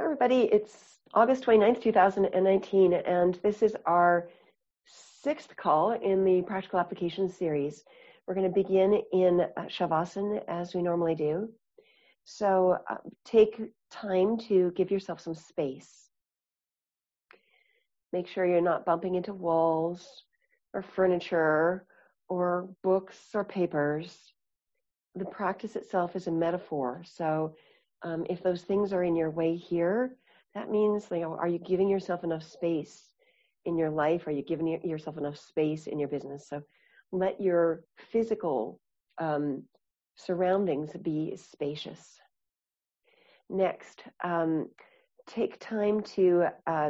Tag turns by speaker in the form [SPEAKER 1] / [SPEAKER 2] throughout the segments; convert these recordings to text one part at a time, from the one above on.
[SPEAKER 1] Hi, everybody. It's August 29th, 2019, and this is our 6th call in the Practical Application series. We're going to begin in Shavasana as we normally do. So take time to give yourself some space. Make sure you're not bumping into walls or furniture or books or papers. The practice itself is a metaphor. So if those things are in your way here, that means, are you giving yourself enough space in your life? Are you giving yourself enough space in your business? So let your physical surroundings be spacious. Next, take time to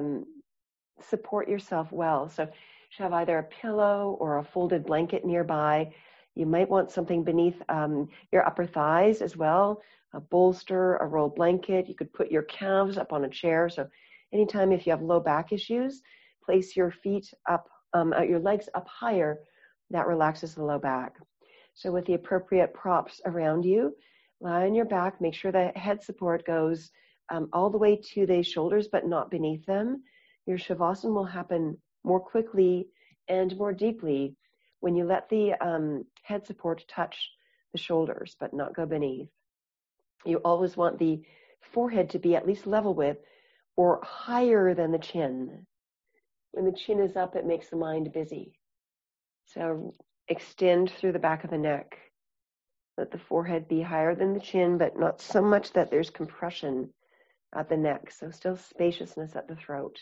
[SPEAKER 1] support yourself well. So you should have either a pillow or a folded blanket nearby. You might want something beneath your upper thighs as well, a bolster, a rolled blanket. You could put your calves up on a chair. So anytime if you have low back issues, place your feet up, your legs up higher. That relaxes the low back. So with the appropriate props around you, lie on your back. Make sure the head support goes all the way to the shoulders, but not beneath them. Your Shavasana will happen more quickly and more deeply when you let the head support touch the shoulders, but not go beneath. You always want the forehead to be at least level with or higher than the chin. When the chin is up, it makes the mind busy. So extend through the back of the neck. Let the forehead be higher than the chin, but not so much that there's compression at the neck. So still spaciousness at the throat.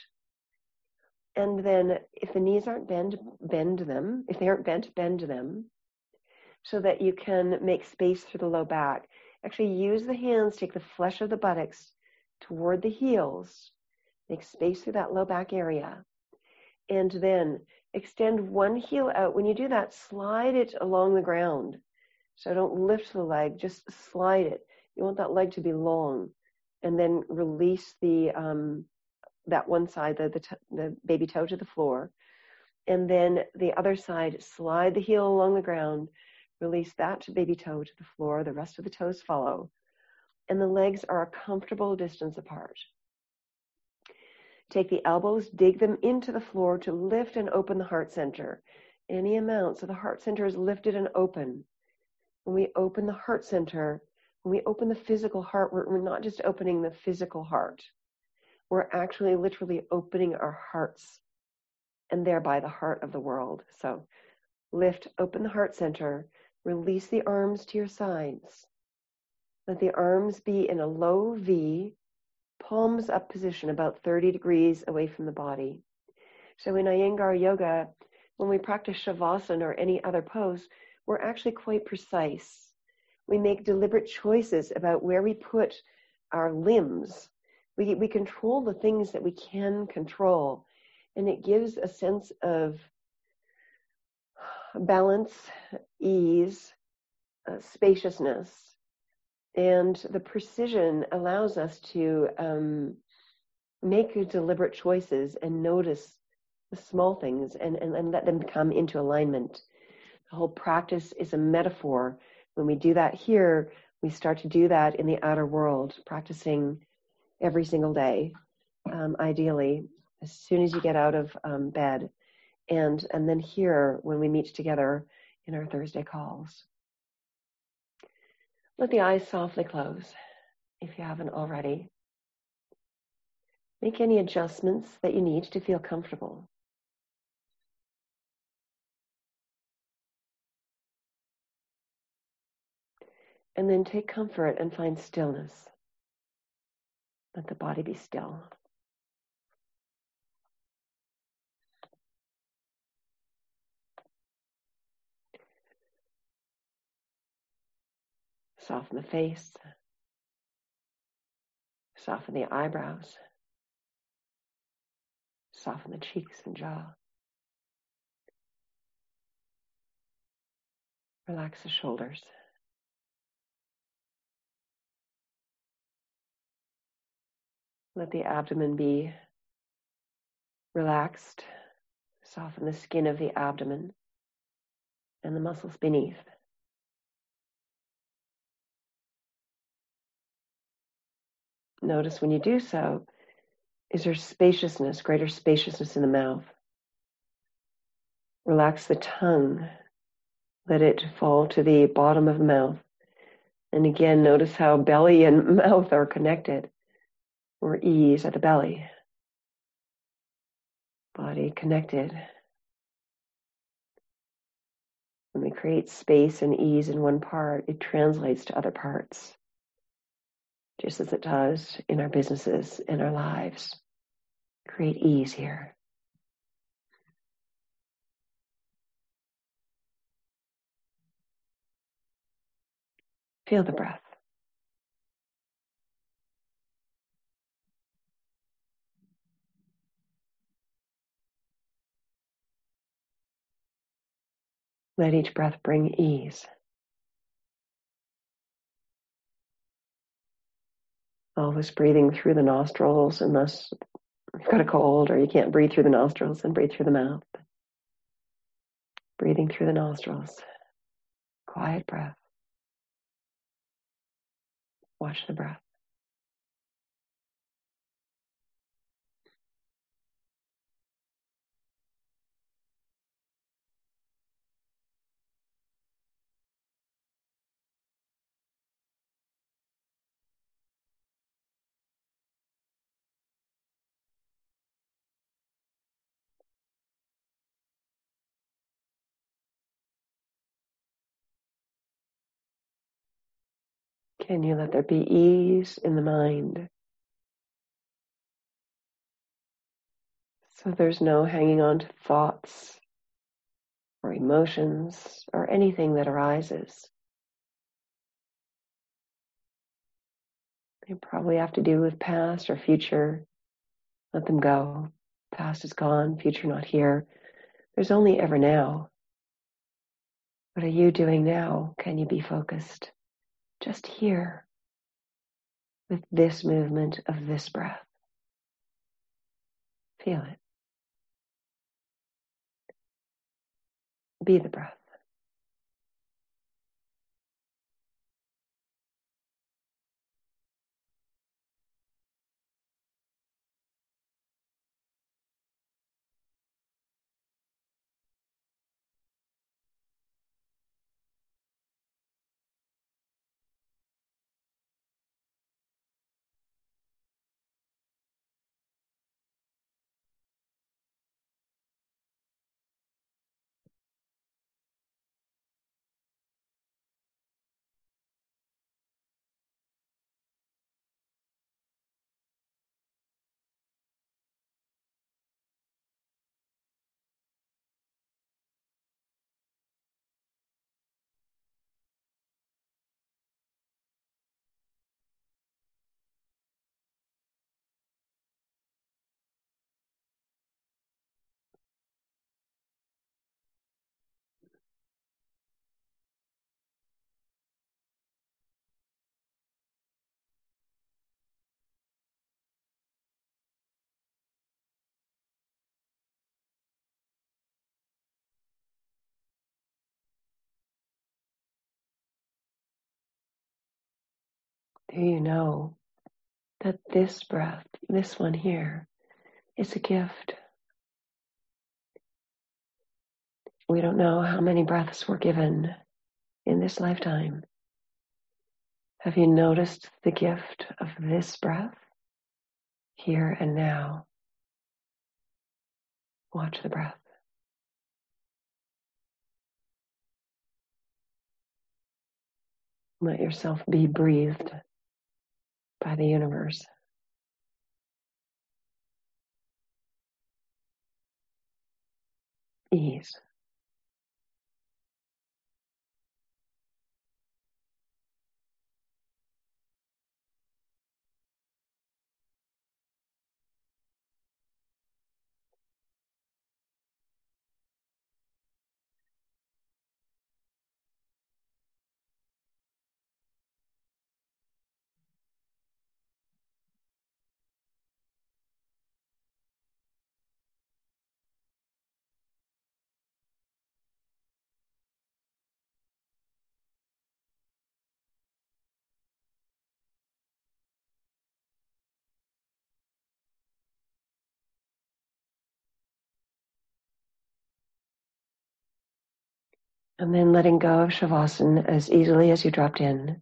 [SPEAKER 1] And then if the knees aren't bent, bend them. If they aren't bent, bend them so that you can make space through the low back. Actually use the hands, take the flesh of the buttocks toward the heels. Make space through that low back area. And then extend one heel out. When you do that, slide it along the ground. So don't lift the leg, just slide it. You want that leg to be long. And then release the that one side, the baby toe to the floor. And then the other side, slide the heel along the ground, release that baby toe to the floor, the rest of the toes follow. And the legs are a comfortable distance apart. Take the elbows, dig them into the floor to lift and open the heart center. Any amount, so the heart center is lifted and open. When we open the heart center, when we open the physical heart, we're not just opening the physical heart. We're actually literally opening our hearts and thereby the heart of the world. So lift, open the heart center, release the arms to your sides. Let the arms be in a low V, palms up position about 30 degrees away from the body. So in Iyengar yoga, when we practice Shavasana or any other pose, we're actually quite precise. We make deliberate choices about where we put our limbs. We control the things that we can control, and it gives a sense of balance, ease, spaciousness, and the precision allows us to make deliberate choices and notice the small things and let them come into alignment. The whole practice is a metaphor. When we do that here, we start to do that in the outer world, practicing every single day, ideally, as soon as you get out of bed. And then here, when we meet together in our Thursday calls. Let the eyes softly close, if you haven't already. Make any adjustments that you need to feel comfortable. And then take comfort and find stillness. Let the body be still. Soften the face. Soften the eyebrows. Soften the cheeks and jaw. Relax the shoulders. Let the abdomen be relaxed. Soften the skin of the abdomen and the muscles beneath. Notice when you do so, is there spaciousness, greater spaciousness in the mouth? Relax the tongue. Let it fall to the bottom of the mouth. And again, notice how belly and mouth are connected, or ease at the belly. Body connected. When we create space and ease in one part, it translates to other parts, just as it does in our businesses, in our lives. Create ease here. Feel the breath. Let each breath bring ease. Always breathing through the nostrils, unless you've got a cold or you can't breathe through the nostrils, then breathe through the mouth. Breathing through the nostrils. Quiet breath. Watch the breath. Can you let there be ease in the mind? So there's no hanging on to thoughts or emotions or anything that arises. They probably have to do with past or future. Let them go. Past is gone, future not here. There's only ever now. What are you doing now? Can you be focused just here with this movement of this breath? Feel it. Be the breath. Do you know that this breath, this one here, is a gift? We don't know how many breaths were given in this lifetime. Have you noticed the gift of this breath here and now? Watch the breath. Let yourself be breathed by the universe. Ease. And then letting go of Shavasana as easily as you dropped in.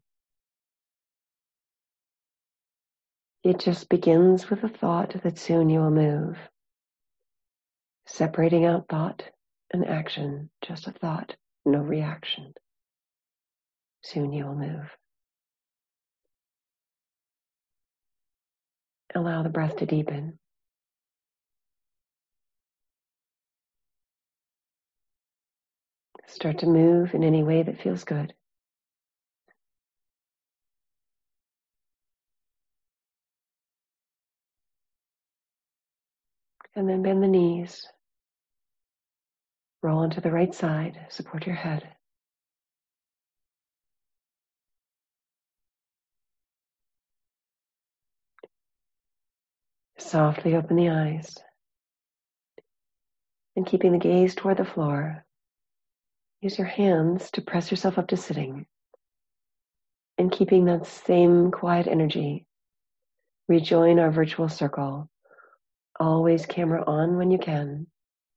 [SPEAKER 1] It just begins with a thought that soon you will move. Separating out thought and action, just a thought, no reaction. Soon you will move. Allow the breath to deepen. Start to move in any way that feels good. And then bend the knees. Roll onto the right side. Support your head. Softly open the eyes. And keeping the gaze toward the floor, use your hands to press yourself up to sitting. And keeping that same quiet energy, rejoin our virtual circle. Always camera on when you can,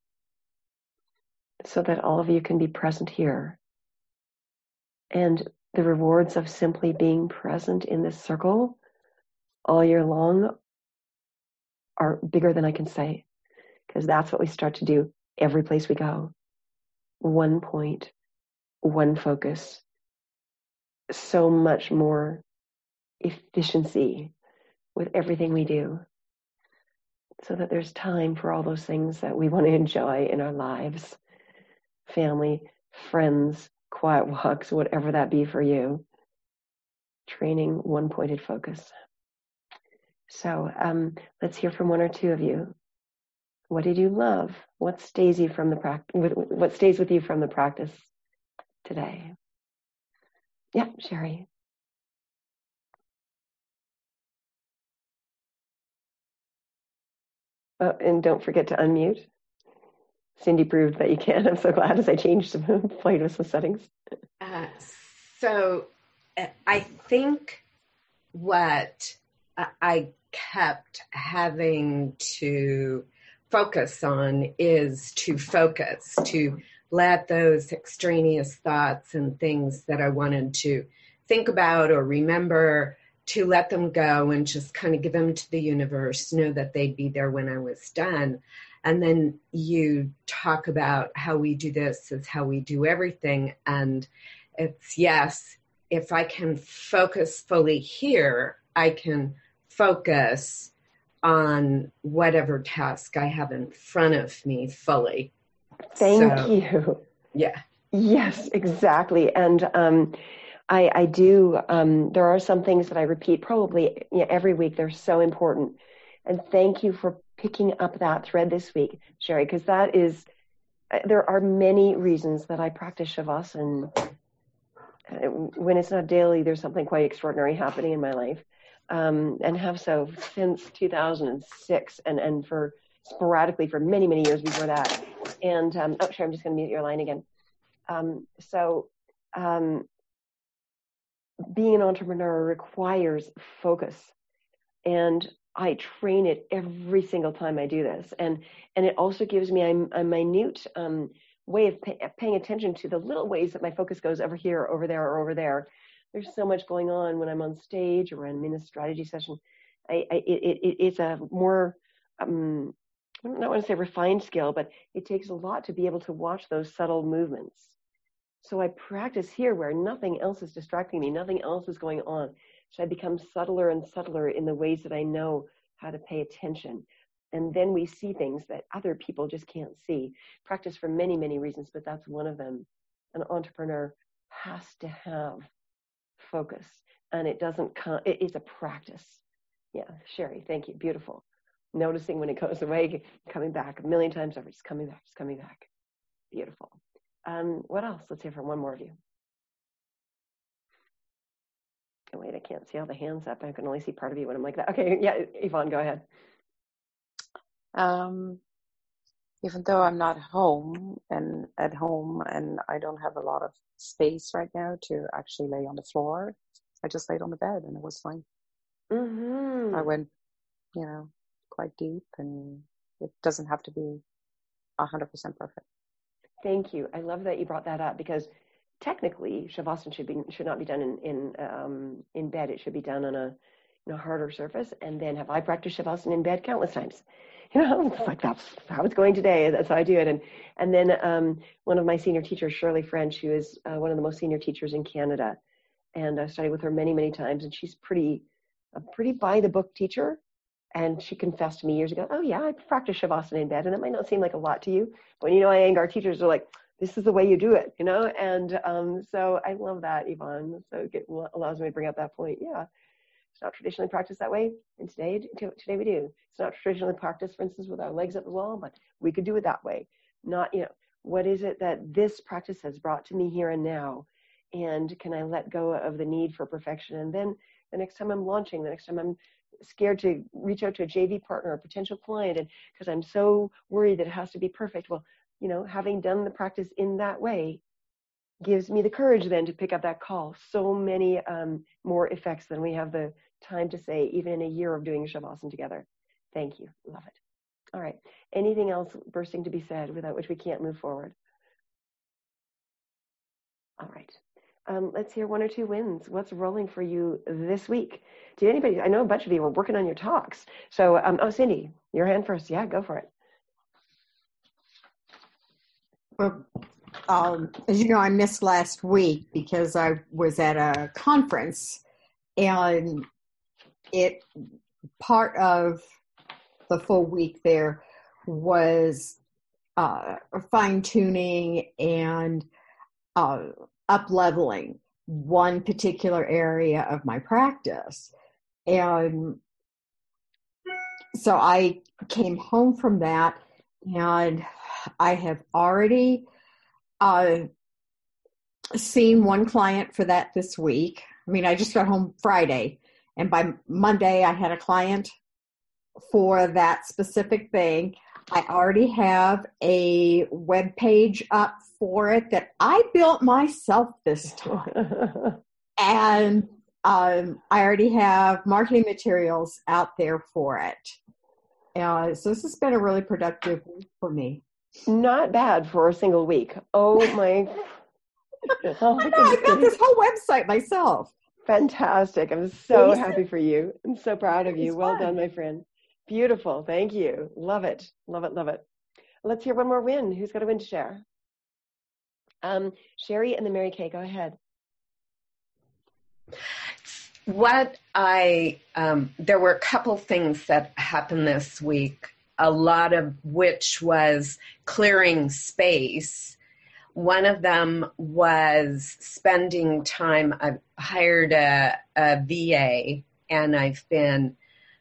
[SPEAKER 1] so that all of you can be present here. And the rewards of simply being present in this circle all year long are bigger than I can say, because that's what we start to do every place we go. One point, one focus, so much more efficiency with everything we do, so that there's time for all those things that we want to enjoy in our lives. Family, friends, quiet walks, whatever that be for you. Training one-pointed focus. So let's hear from one or two of you. What did you love? What stays you from the what stays with you from the practice today? Yeah, Sherry. Oh, and don't forget to unmute. Cindy proved that you can. I'm so glad as I changed some, played with some settings.
[SPEAKER 2] So I think what I kept having to focus on is to focus, to let those extraneous thoughts and things that I wanted to think about or remember, to let them go and just kind of give them to the universe, know that they'd be there when I was done. And then you talk about how we do this is how we do everything. And it's, yes, if I can focus fully here, I can focus on whatever task I have in front of me fully.
[SPEAKER 1] Thank you.
[SPEAKER 2] Yeah.
[SPEAKER 1] Yes, exactly. And I do, there are some things that I repeat probably every week. They're so important. And thank you for picking up that thread this week, Sherry, because that is, there are many reasons that I practice Shavasana. When it's not daily, there's something quite extraordinary happening in my life, and have so since 2006, and for sporadically for many, many years before that. And, oh, sure, I'm just going to mute your line again. Being an entrepreneur requires focus, and I train it every single time I do this. And it also gives me a minute way of paying attention to the little ways that my focus goes over here, over there, or over there. There's so much going on when I'm on stage or I'm in a strategy session. It's a more, I don't want to say refined skill, but it takes a lot to be able to watch those subtle movements. So I practice here where nothing else is distracting me, nothing else is going on. So I become subtler and subtler in the ways that I know how to pay attention. And then we see things that other people just can't see. Practice for many, many reasons, but that's one of them. An entrepreneur has to have focus, and it doesn't come, it's a practice. Yeah, Sherry, thank you. Beautiful. Noticing when it goes away, coming back a million times over, just coming back, just coming back. Beautiful. What else? Let's hear from one more of you. Oh, wait, I can't see all the hands up. I can only see part of you when I'm like that. Okay, yeah, Yvonne, go ahead.
[SPEAKER 3] Even though I'm not at home and I don't have a lot of space right now to actually lay on the floor, I just laid on the bed and it was fine.
[SPEAKER 1] Mm-hmm.
[SPEAKER 3] I went, quite deep, and it doesn't have to be 100% perfect.
[SPEAKER 1] Thank you. I love that you brought that up, because technically Shavasana should not be done in bed. It should be done on a harder surface. And then have I practiced Shavasana in bed? Countless times. It's like, that's how it's going today. That's how I do it. And then one of my senior teachers, Shirley French, who is one of the most senior teachers in Canada, and I studied with her many, many times, and she's a pretty by the book teacher. And she confessed to me years ago, oh yeah, I practice Shavasana in bed. And it might not seem like a lot to you, but our teachers are like, this is the way you do it, And so I love that, Yvonne. So it allows me to bring up that point. Yeah, it's not traditionally practiced that way. And today we do. It's not traditionally practiced, for instance, with our legs up the wall, but we could do it that way. Not, what is it that this practice has brought to me here and now? And can I let go of the need for perfection? And then the next time I'm launching, the next time I'm scared to reach out to a JV partner or a potential client, and because I'm so worried that it has to be perfect. Well, having done the practice in that way gives me the courage then to pick up that call. So many more effects than we have the time to say, even in a year of doing Shavasana together. Thank you. Love it. All right. Anything else bursting to be said without which we can't move forward? All right. Let's hear one or two wins. What's rolling for you this week? I know a bunch of you were working on your talks. So, Cindy, your hand first. Yeah, go for it.
[SPEAKER 4] Well, as you know, I missed last week because I was at a conference, and part of the full week there was fine-tuning and up-leveling one particular area of my practice. And so I came home from that, and I have already seen one client for that this week. I mean, I just got home Friday, and by Monday I had a client for that specific thing. I already have a web page up for it that I built myself this time. And I already have marketing materials out there for it. So this has been a really productive week for me.
[SPEAKER 1] Not bad for a single week. Oh my.
[SPEAKER 4] I built this whole website myself.
[SPEAKER 1] Fantastic. I'm so happy for you. I'm so proud of you. Well done, my friend. Beautiful. Thank you. Love it. Love it. Love it. Let's hear one more win. Who's got a win to share? Sherry and then Mary Kay. Go ahead.
[SPEAKER 2] There were a couple things that happened this week, a lot of which was clearing space. One of them was spending time. I've hired a VA, and I've been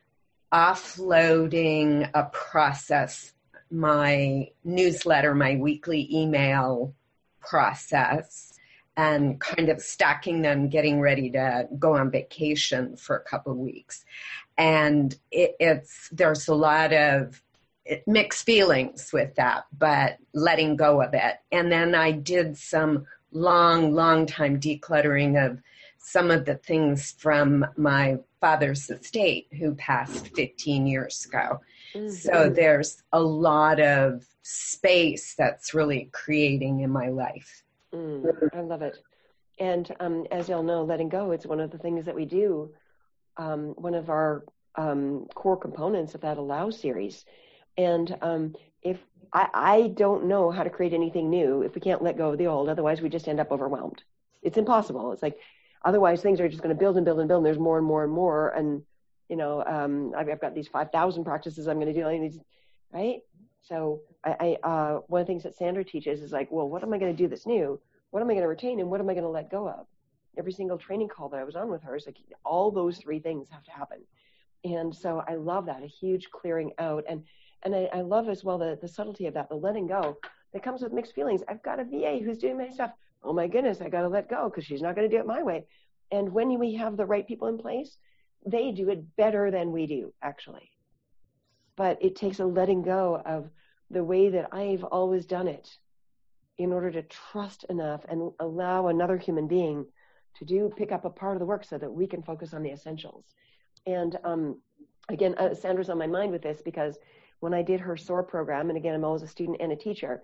[SPEAKER 2] offloading a process, my newsletter, my weekly email process, and kind of stacking them, getting ready to go on vacation for a couple of weeks. And there's a lot of mixed feelings with that, but letting go of it. And then I did some long time decluttering of some of the things from my father's estate, who passed 15 years ago. Mm-hmm. So there's a lot of space that's really creating in my life.
[SPEAKER 1] I love it. And as y'all know, letting go, it's one of the things that we do. One of our core components of that Allow series. And if I don't know how to create anything new if we can't let go of the old, otherwise we just end up overwhelmed. It's impossible. It's like, otherwise things are just going to build and build and build, and there's more and more and more. And, I've got these 5,000 practices I'm going to do, right? So one of the things that Sandra teaches is like, well, what am I going to do that's new? What am I going to retain? And what am I going to let go of? Every single training call that I was on with her is like, all those three things have to happen. And so I love that, a huge clearing out. And I love as well the subtlety of that, the letting go that comes with mixed feelings. I've got a VA who's doing my stuff. Oh my goodness, I got to let go because she's not going to do it my way. And when we have the right people in place, they do it better than we do, actually. But it takes a letting go of the way that I've always done it in order to trust enough and allow another human being to pick up a part of the work so that we can focus on the essentials. And again, Sandra's on my mind with this because when I did her SOAR program, and again, I'm always a student and a teacher,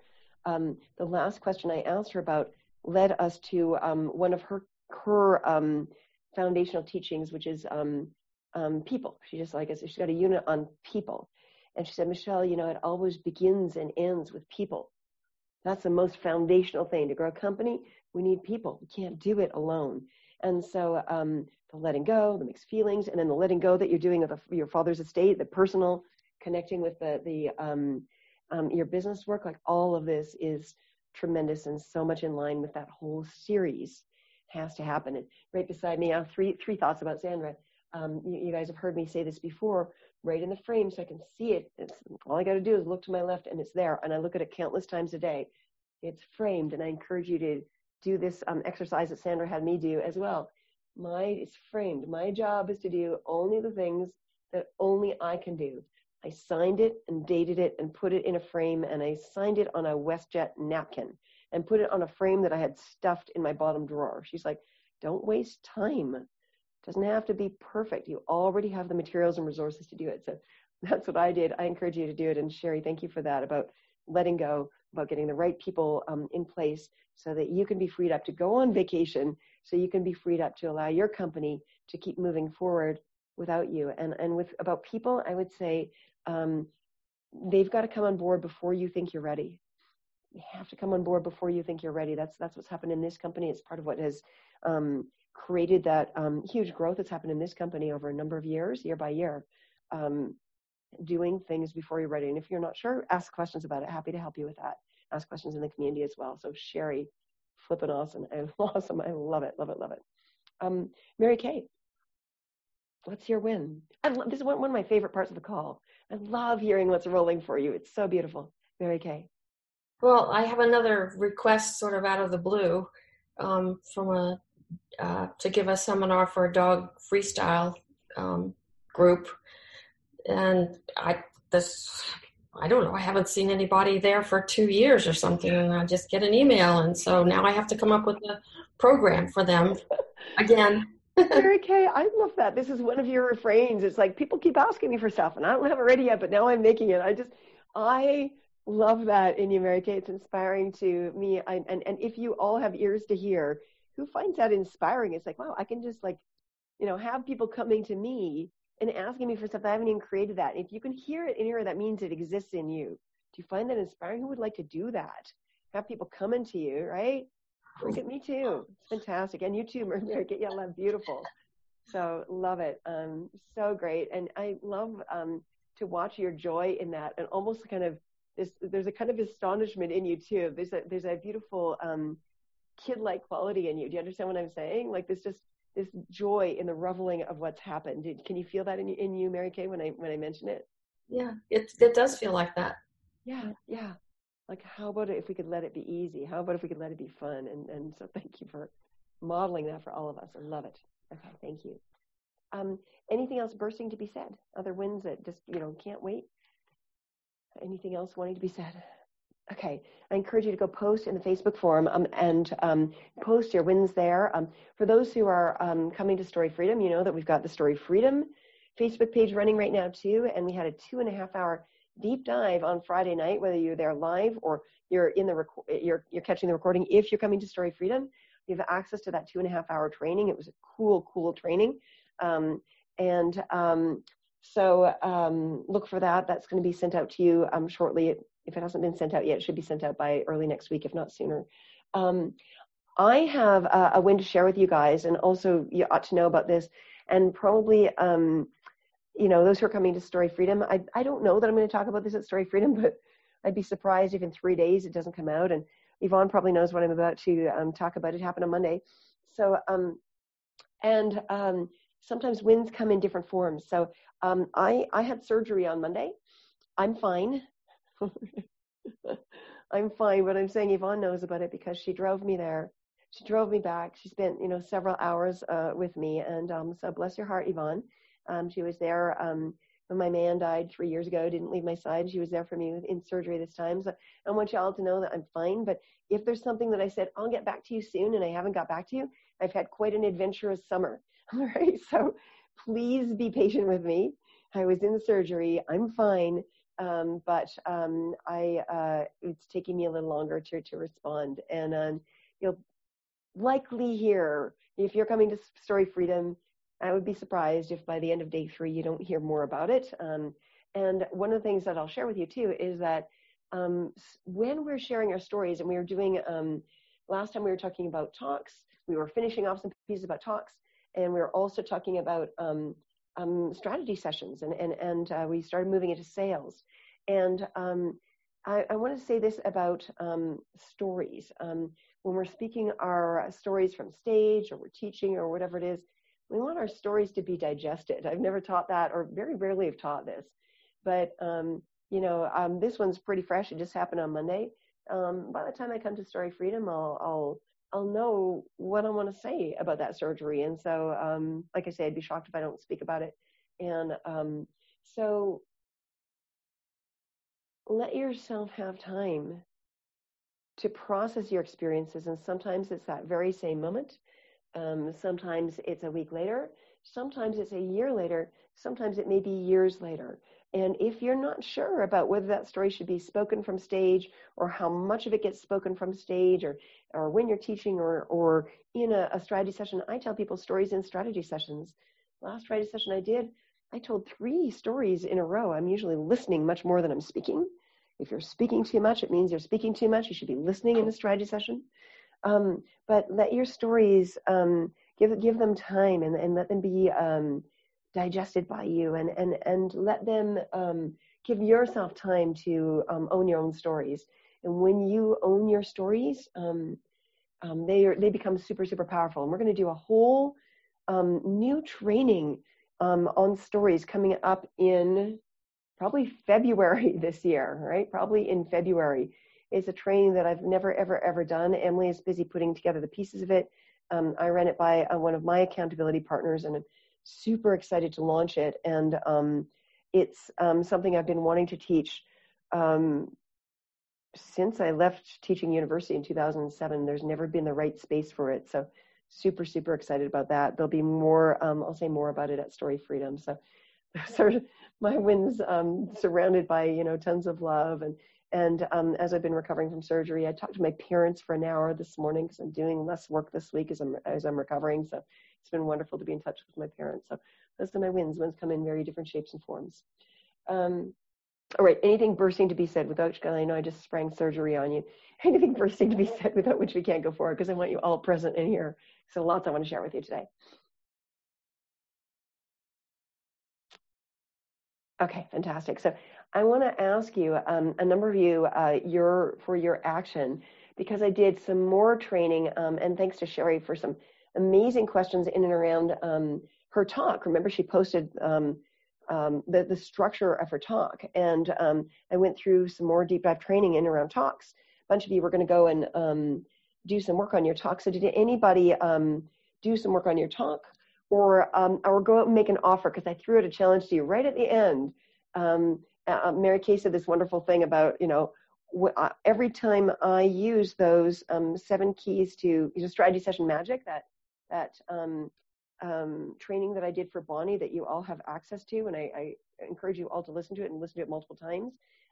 [SPEAKER 1] the last question I asked her about led us to one of her foundational teachings, which is people. She just, like I said, she's got a unit on people. And she said, Michelle, it always begins and ends with people. That's the most foundational thing. To grow a company, we need people. We can't do it alone. And so the letting go, the mixed feelings, and then the letting go that you're doing of your father's estate, the personal connecting with your business work, like all of this is tremendous and so much in line with that whole series has to happen. And right beside me, I have three thoughts about Sandra. You guys have heard me say this before, right in the frame so I can see it. All I got to do is look to my left and it's there. And I look at it countless times a day. It's framed. And I encourage you to do this exercise that Sandra had me do as well. It's framed. My job is to do only the things that only I can do. I signed it and dated it and put it in a frame, and I signed it on a WestJet napkin and put it on a frame that I had stuffed in my bottom drawer. She's like, don't waste time. It doesn't have to be perfect. You already have the materials and resources to do it. So that's what I did. I encourage you to do it. And Sherry, thank you for that, about letting go, about getting the right people in place so that you can be freed up to go on vacation, so you can be freed up to allow your company to keep moving forward without you. And about people, I would say they've got to come on board before you think you're ready. You have to come on board before you think you're ready. That's what's happened in this company. It's part of what has created that huge growth that's happened in this company over a number of years, year by year, doing things before you're ready. And if you're not sure, ask questions about it. Happy to help you with that. Ask questions in the community as well. So Sherry, flipping awesome. Awesome. I love it, love it, love it. Mary Kay, what's your win? This is one of my favorite parts of the call. I love hearing what's rolling for you. It's so beautiful. Mary Kay.
[SPEAKER 5] Well, I have another request sort of out of the blue from to give a seminar for a dog freestyle group. And I don't know, I haven't seen anybody there for 2 years or something, and I just get an email, and so now I have to come up with a program for them again.
[SPEAKER 1] Mary Kay, I love that. This is one of your refrains. It's like, people keep asking me for stuff, and I don't have it ready yet, but now I'm making it. I love that in you, Mary Kay. It's inspiring to me. And if you all have ears to hear, who finds that inspiring? It's like, wow, I can just have people coming to me and asking me for stuff that I haven't even created that. If you can hear it in here, that means it exists in you. Do you find that inspiring? Who would like to do that? Have people coming to you, right? Look at me too. It's fantastic. And you too, Mary Kay. Yeah, beautiful. So love it. So great. And I love to watch your joy in that, and almost kind of there's a kind of astonishment in you too. There's a beautiful kid-like quality in you. Do you understand what I'm saying? Like this joy in the reveling of what's happened. Can you feel that in you, Mary Kay, when I mention it?
[SPEAKER 5] Yeah, it does feel like that.
[SPEAKER 1] Yeah. Like, how about if we could let it be easy? How about if we could let it be fun? And so thank you for modeling that for all of us. I love it. Okay, thank you. Anything else bursting to be said? Other wins that just, can't wait? Anything else wanting to be said? Okay, I encourage you to go post in the Facebook forum and post your wins there. For those who are coming to Story Freedom, you know that we've got the Story Freedom Facebook page running right now too, and we had a 2.5-hour deep dive on Friday night. Whether you're there live or you're in you're catching the recording, if you're coming to Story Freedom, you have access to that 2.5-hour training. It was a cool training, so look for that. That's going to be sent out to you shortly. If it hasn't been sent out yet, it should be sent out by early next week, if not sooner. I have a win to share with you guys, and also you ought to know about this. And probably, those who are coming to Story Freedom, I don't know that I'm going to talk about this at Story Freedom, but I'd be surprised if in 3 days it doesn't come out. And Yvonne probably knows what I'm about to talk about. It happened on Monday. So, sometimes wins come in different forms. So I had surgery on Monday. I'm fine. I'm fine, but I'm saying Yvonne knows about it because she drove me there. She drove me back. She spent, several hours with me. And so bless your heart, Yvonne. She was there when my man died 3 years ago, didn't leave my side. She was there for me in surgery this time. So I want you all to know that I'm fine. But if there's something that I said, I'll get back to you soon, and I haven't got back to you, I've had quite an adventurous summer. All right. So please be patient with me. I was in surgery. I'm fine. but it's taking me a little longer to respond. And you'll likely hear, if you're coming to Story Freedom, I would be surprised if by the end of day 3 you don't hear more about it. And one of the things that I'll share with you too is that when we're sharing our stories, and we were doing, last time we were talking about talks, we were finishing off some pieces about talks, and we were also talking about strategy sessions, and we started moving into sales. And I want to say this about stories. When we're speaking our stories from stage, or we're teaching, or whatever it is, we want our stories to be digested. I've never taught that, or very rarely have taught this. But, this one's pretty fresh. It just happened on Monday. By the time I come to Story Freedom, I'll know what I want to say about that surgery. And so, like I say, I'd be shocked if I don't speak about it. And so let yourself have time to process your experiences. And sometimes it's that very same moment. Sometimes it's a week later. Sometimes it's a year later. Sometimes it may be years later. And if you're not sure about whether that story should be spoken from stage, or how much of it gets spoken from stage, or when you're teaching, or in a strategy session, I tell people stories in strategy sessions. Last strategy session I did, I told 3 stories in a row. I'm usually listening much more than I'm speaking. If you're speaking too much, it means you're speaking too much. You should be listening in a strategy session. But let your stories, give them time, and let them be digested by you, and let them give yourself time to own your own stories. And when you own your stories, they become super, super powerful. And we're going to do a whole new training on stories coming up in probably February this year, right? Probably in February. It's a training that I've never, ever, ever done. Emily is busy putting together the pieces of it. I ran it by one of my accountability partners, and I'm super excited to launch it. And it's something I've been wanting to teach since I left teaching university in 2007. There's never been the right space for it. So super, super excited about that. There'll be more, I'll say more about it at Story Freedom. So sort of my wins surrounded by, tons of love. And as I've been recovering from surgery, I talked to my parents for an hour this morning, because I'm doing less work this week as I'm recovering. So it's been wonderful to be in touch with my parents. So those are my wins. Wins come in very different shapes and forms. All right. Anything bursting to be said without, I know I just sprang surgery on you. Anything bursting to be said without which we can't go forward, because I want you all present in here. So lots I want to share with you today. Okay, fantastic. So I want to ask you, a number of you, for your action, because I did some more training, and thanks to Sherry for some amazing questions in and around her talk. Remember, she posted the structure of her talk, and I went through some more deep dive training in and around talks. A bunch of you were going to go and do some work on your talk. So did anybody do some work on your talk? Or go out and make an offer, because I threw out a challenge to you right at the end. Mary Kay said this wonderful thing about, every time I use those 7 keys to strategy session magic, that training that I did for Bonnie that you all have access to, and I encourage you all to listen to it and listen to it multiple times.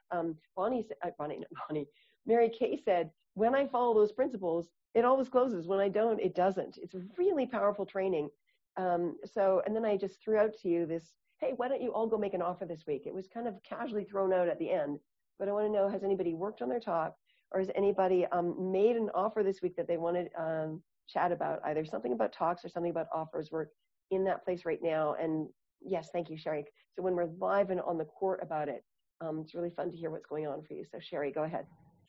[SPEAKER 1] Mary Kay said, when I follow those principles, it always closes. When I don't, it doesn't. It's a really powerful training. And then I just threw out to you this, hey, why don't you all go make an offer this week? It was kind of casually thrown out at the end, but I want to know, has anybody worked on their talk, or has anybody made an offer this week that they want to chat about, either something about talks or something about offers? We're in that place right now. And yes, thank you, Sherry. So when we're live and on the court about it, it's really fun to hear what's going on for you. So Sherry, go ahead.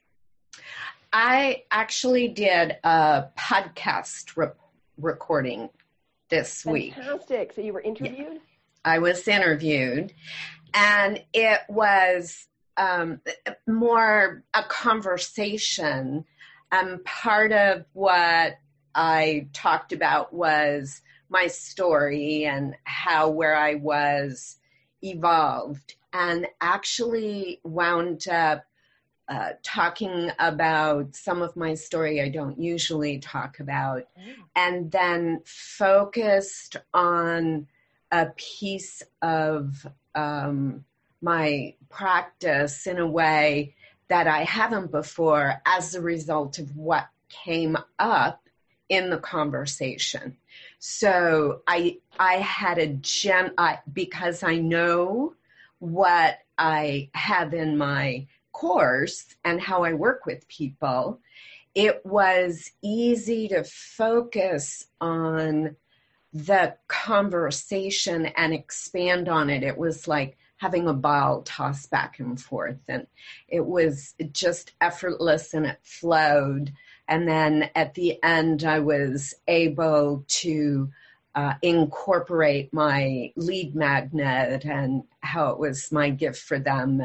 [SPEAKER 2] I actually did a podcast recording this week.
[SPEAKER 1] Fantastic. So you were interviewed? Yeah.
[SPEAKER 2] I was interviewed, and it was more a conversation. Part of what I talked about was my story and how where I was evolved, and actually wound up talking about some of my story I don't usually talk about, and then focused on a piece of my practice in a way that I haven't before as a result of what came up in the conversation. So I had because I know what I have in my course and how I work with people, it was easy to focus on the conversation and expand on it. It was like having a ball tossed back and forth, and it was just effortless and it flowed. And then at the end, I was able to incorporate my lead magnet and how it was my gift for them.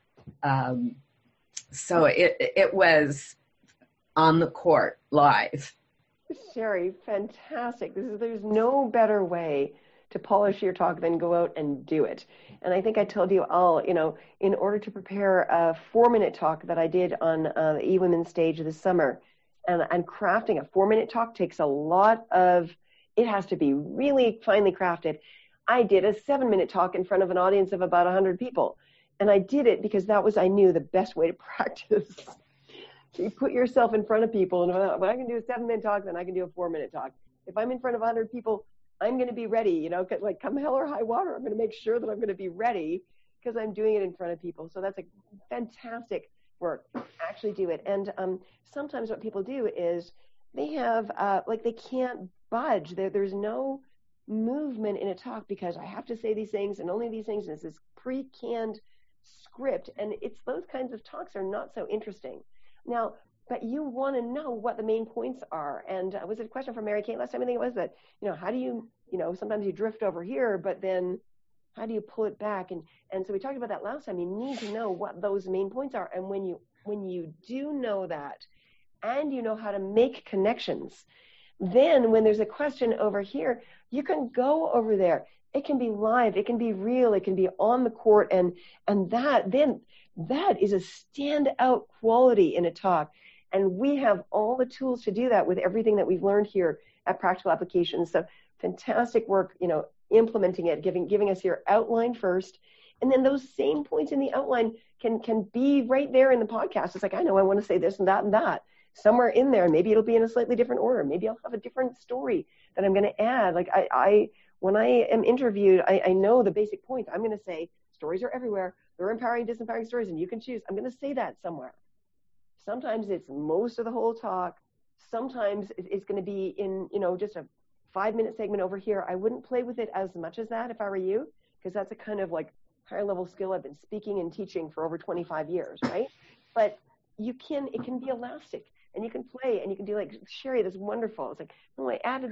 [SPEAKER 2] And so it was on the court live.
[SPEAKER 1] Sherry, fantastic. There's no better way to polish your talk than go out and do it. And I think I told you all, in order to prepare a 4-minute talk that I did on the eWomen stage this summer, and crafting a 4-minute talk takes a lot of, it has to be really finely crafted. I did a 7-minute talk in front of an audience of about 100 people. And I did it because that was, I knew, the best way to practice. So you put yourself in front of people, and when I can do a 7-minute talk, then I can do a 4-minute talk. If I'm in front of 100 people, I'm going to be ready, like come hell or high water. I'm going to make sure that I'm going to be ready because I'm doing it in front of people. So that's a fantastic work. Actually do it. And sometimes what people do is they have, they can't budge. There's no movement in a talk because I have to say these things and only these things. And it's this pre-canned script. And it's those kinds of talks are not so interesting. Now, but you want to know what the main points are. And was it a question from Mary Kate last time? I think it was that, how do you, sometimes you drift over here, but then how do you pull it back? And so we talked about that last time. You need to know what those main points are. And when you do know that, and you know how to make connections, then when there's a question over here, you can go over there. It can be live, it can be real, it can be on the court, and that is a standout quality in a talk. And we have all the tools to do that with everything that we've learned here at Practical Applications. So fantastic work, implementing it, giving us your outline first. And then those same points in the outline can be right there in the podcast. It's like, I know I want to say this and that somewhere in there. Maybe it'll be in a slightly different order. Maybe I'll have a different story that I'm going to add. Like when I am interviewed, I know the basic points. I'm going to say stories are everywhere. They're empowering, disempowering stories, and you can choose. I'm going to say that somewhere. Sometimes it's most of the whole talk. Sometimes it's going to be in, just a 5-minute segment over here. I wouldn't play with it as much as that if I were you, because that's a kind of like higher level skill I've been speaking and teaching for over 25 years, right? But it can be elastic, and you can play, and you can do like, Sherry, that's wonderful. It's like, oh, I added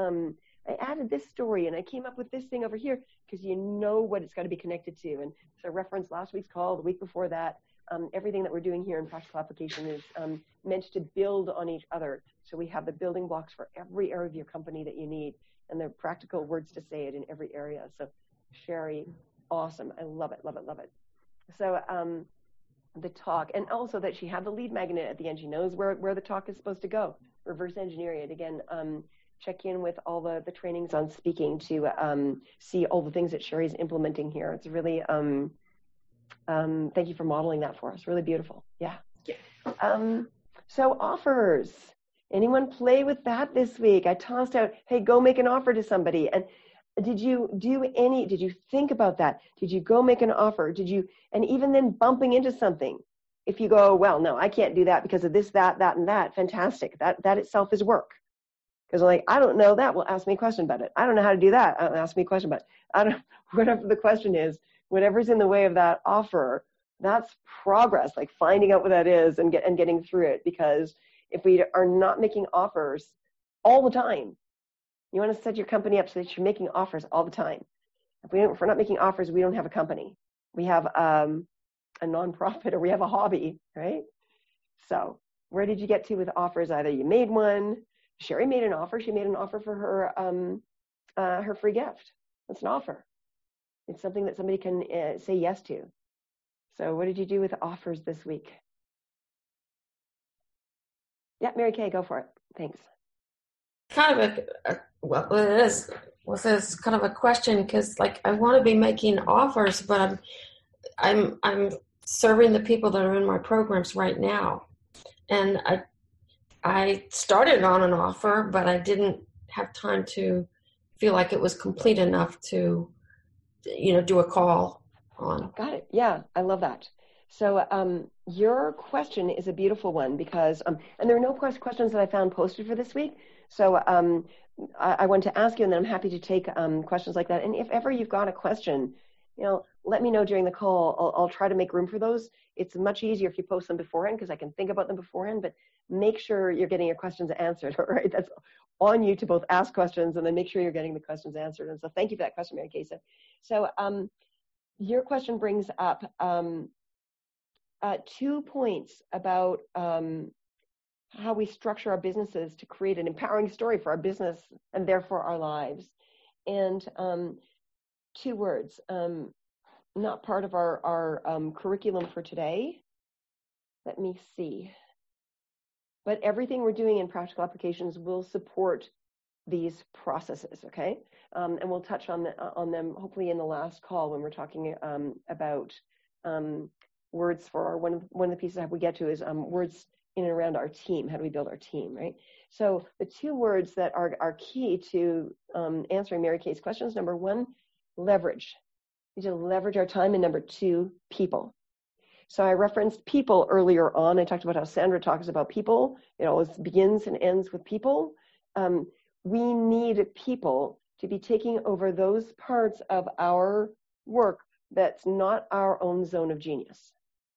[SPEAKER 1] this story, and I came up with this thing over here, because you know what it's got to be connected to. And so reference last week's call, the week before that, everything that we're doing here in Practical Application is meant to build on each other. So we have the building blocks for every area of your company that you need, and the practical words to say it in every area. So Sherry, awesome. I love it, love it, love it. So the talk, and also that she had the lead magnet at the end. She knows where the talk is supposed to go. Reverse engineering it. Again, check in with all the trainings on speaking to see all the things that Sherry's implementing here. It's really, thank you for modeling that for us. Really beautiful. Yeah. So offers. Anyone play with that this week? I tossed out, hey, go make an offer to somebody. And did you think about that? Did you go make an offer? And even then bumping into something, if you go, well, no, I can't do that because of this, that, and that, fantastic. That itself is work. Because I'm like, I don't know that. Well, ask me a question about it. I don't know how to do that. Ask me a question about it. Whatever the question is, whatever's in the way of that offer, that's progress, like finding out what that is and getting through it. Because if we are not making offers all the time, you want to set your company up so that you're making offers all the time. If we're not making offers, we don't have a company. We have a nonprofit, or we have a hobby, right? So where did you get to with offers? Either you made one. Sherry made an offer. She made an offer for her free gift. That's an offer. It's something that somebody can say yes to. So what did you do with offers this week? Yeah, Mary Kay, go for it. Thanks.
[SPEAKER 5] Kind of this kind of a question, because like I want to be making offers, but I'm serving the people that are in my programs right now, and I started on an offer, but I didn't have time to feel like it was complete enough to, do a call on.
[SPEAKER 1] Got it. Yeah, I love that. So your question is a beautiful one because, and there are no questions that I found posted for this week. So I want to ask you, and then I'm happy to take questions like that. And if ever you've got a question, let me know during the call. I'll try to make room for those. It's much easier if you post them beforehand because I can think about them beforehand, but make sure you're getting your questions answered, all right? That's on you to both ask questions and then make sure you're getting the questions answered. And so thank you for that question, Mary Kay. So your question brings up 2 points about how we structure our businesses to create an empowering story for our business and therefore our lives. And 2 words, not part of our curriculum for today. Let me see. But everything we're doing in practical applications will support these processes, okay? And we'll touch on them hopefully in the last call when we're talking about words for one of the pieces that we get to is words in and around our team. How do we build our team, right? So the 2 words that are key to answering Mary Kay's questions, number 1, leverage. We need to leverage our time, and number 2, people. So I referenced people earlier on. I talked about how Sandra talks about people. It always begins and ends with people. We need people to be taking over those parts of our work that's not our own zone of genius.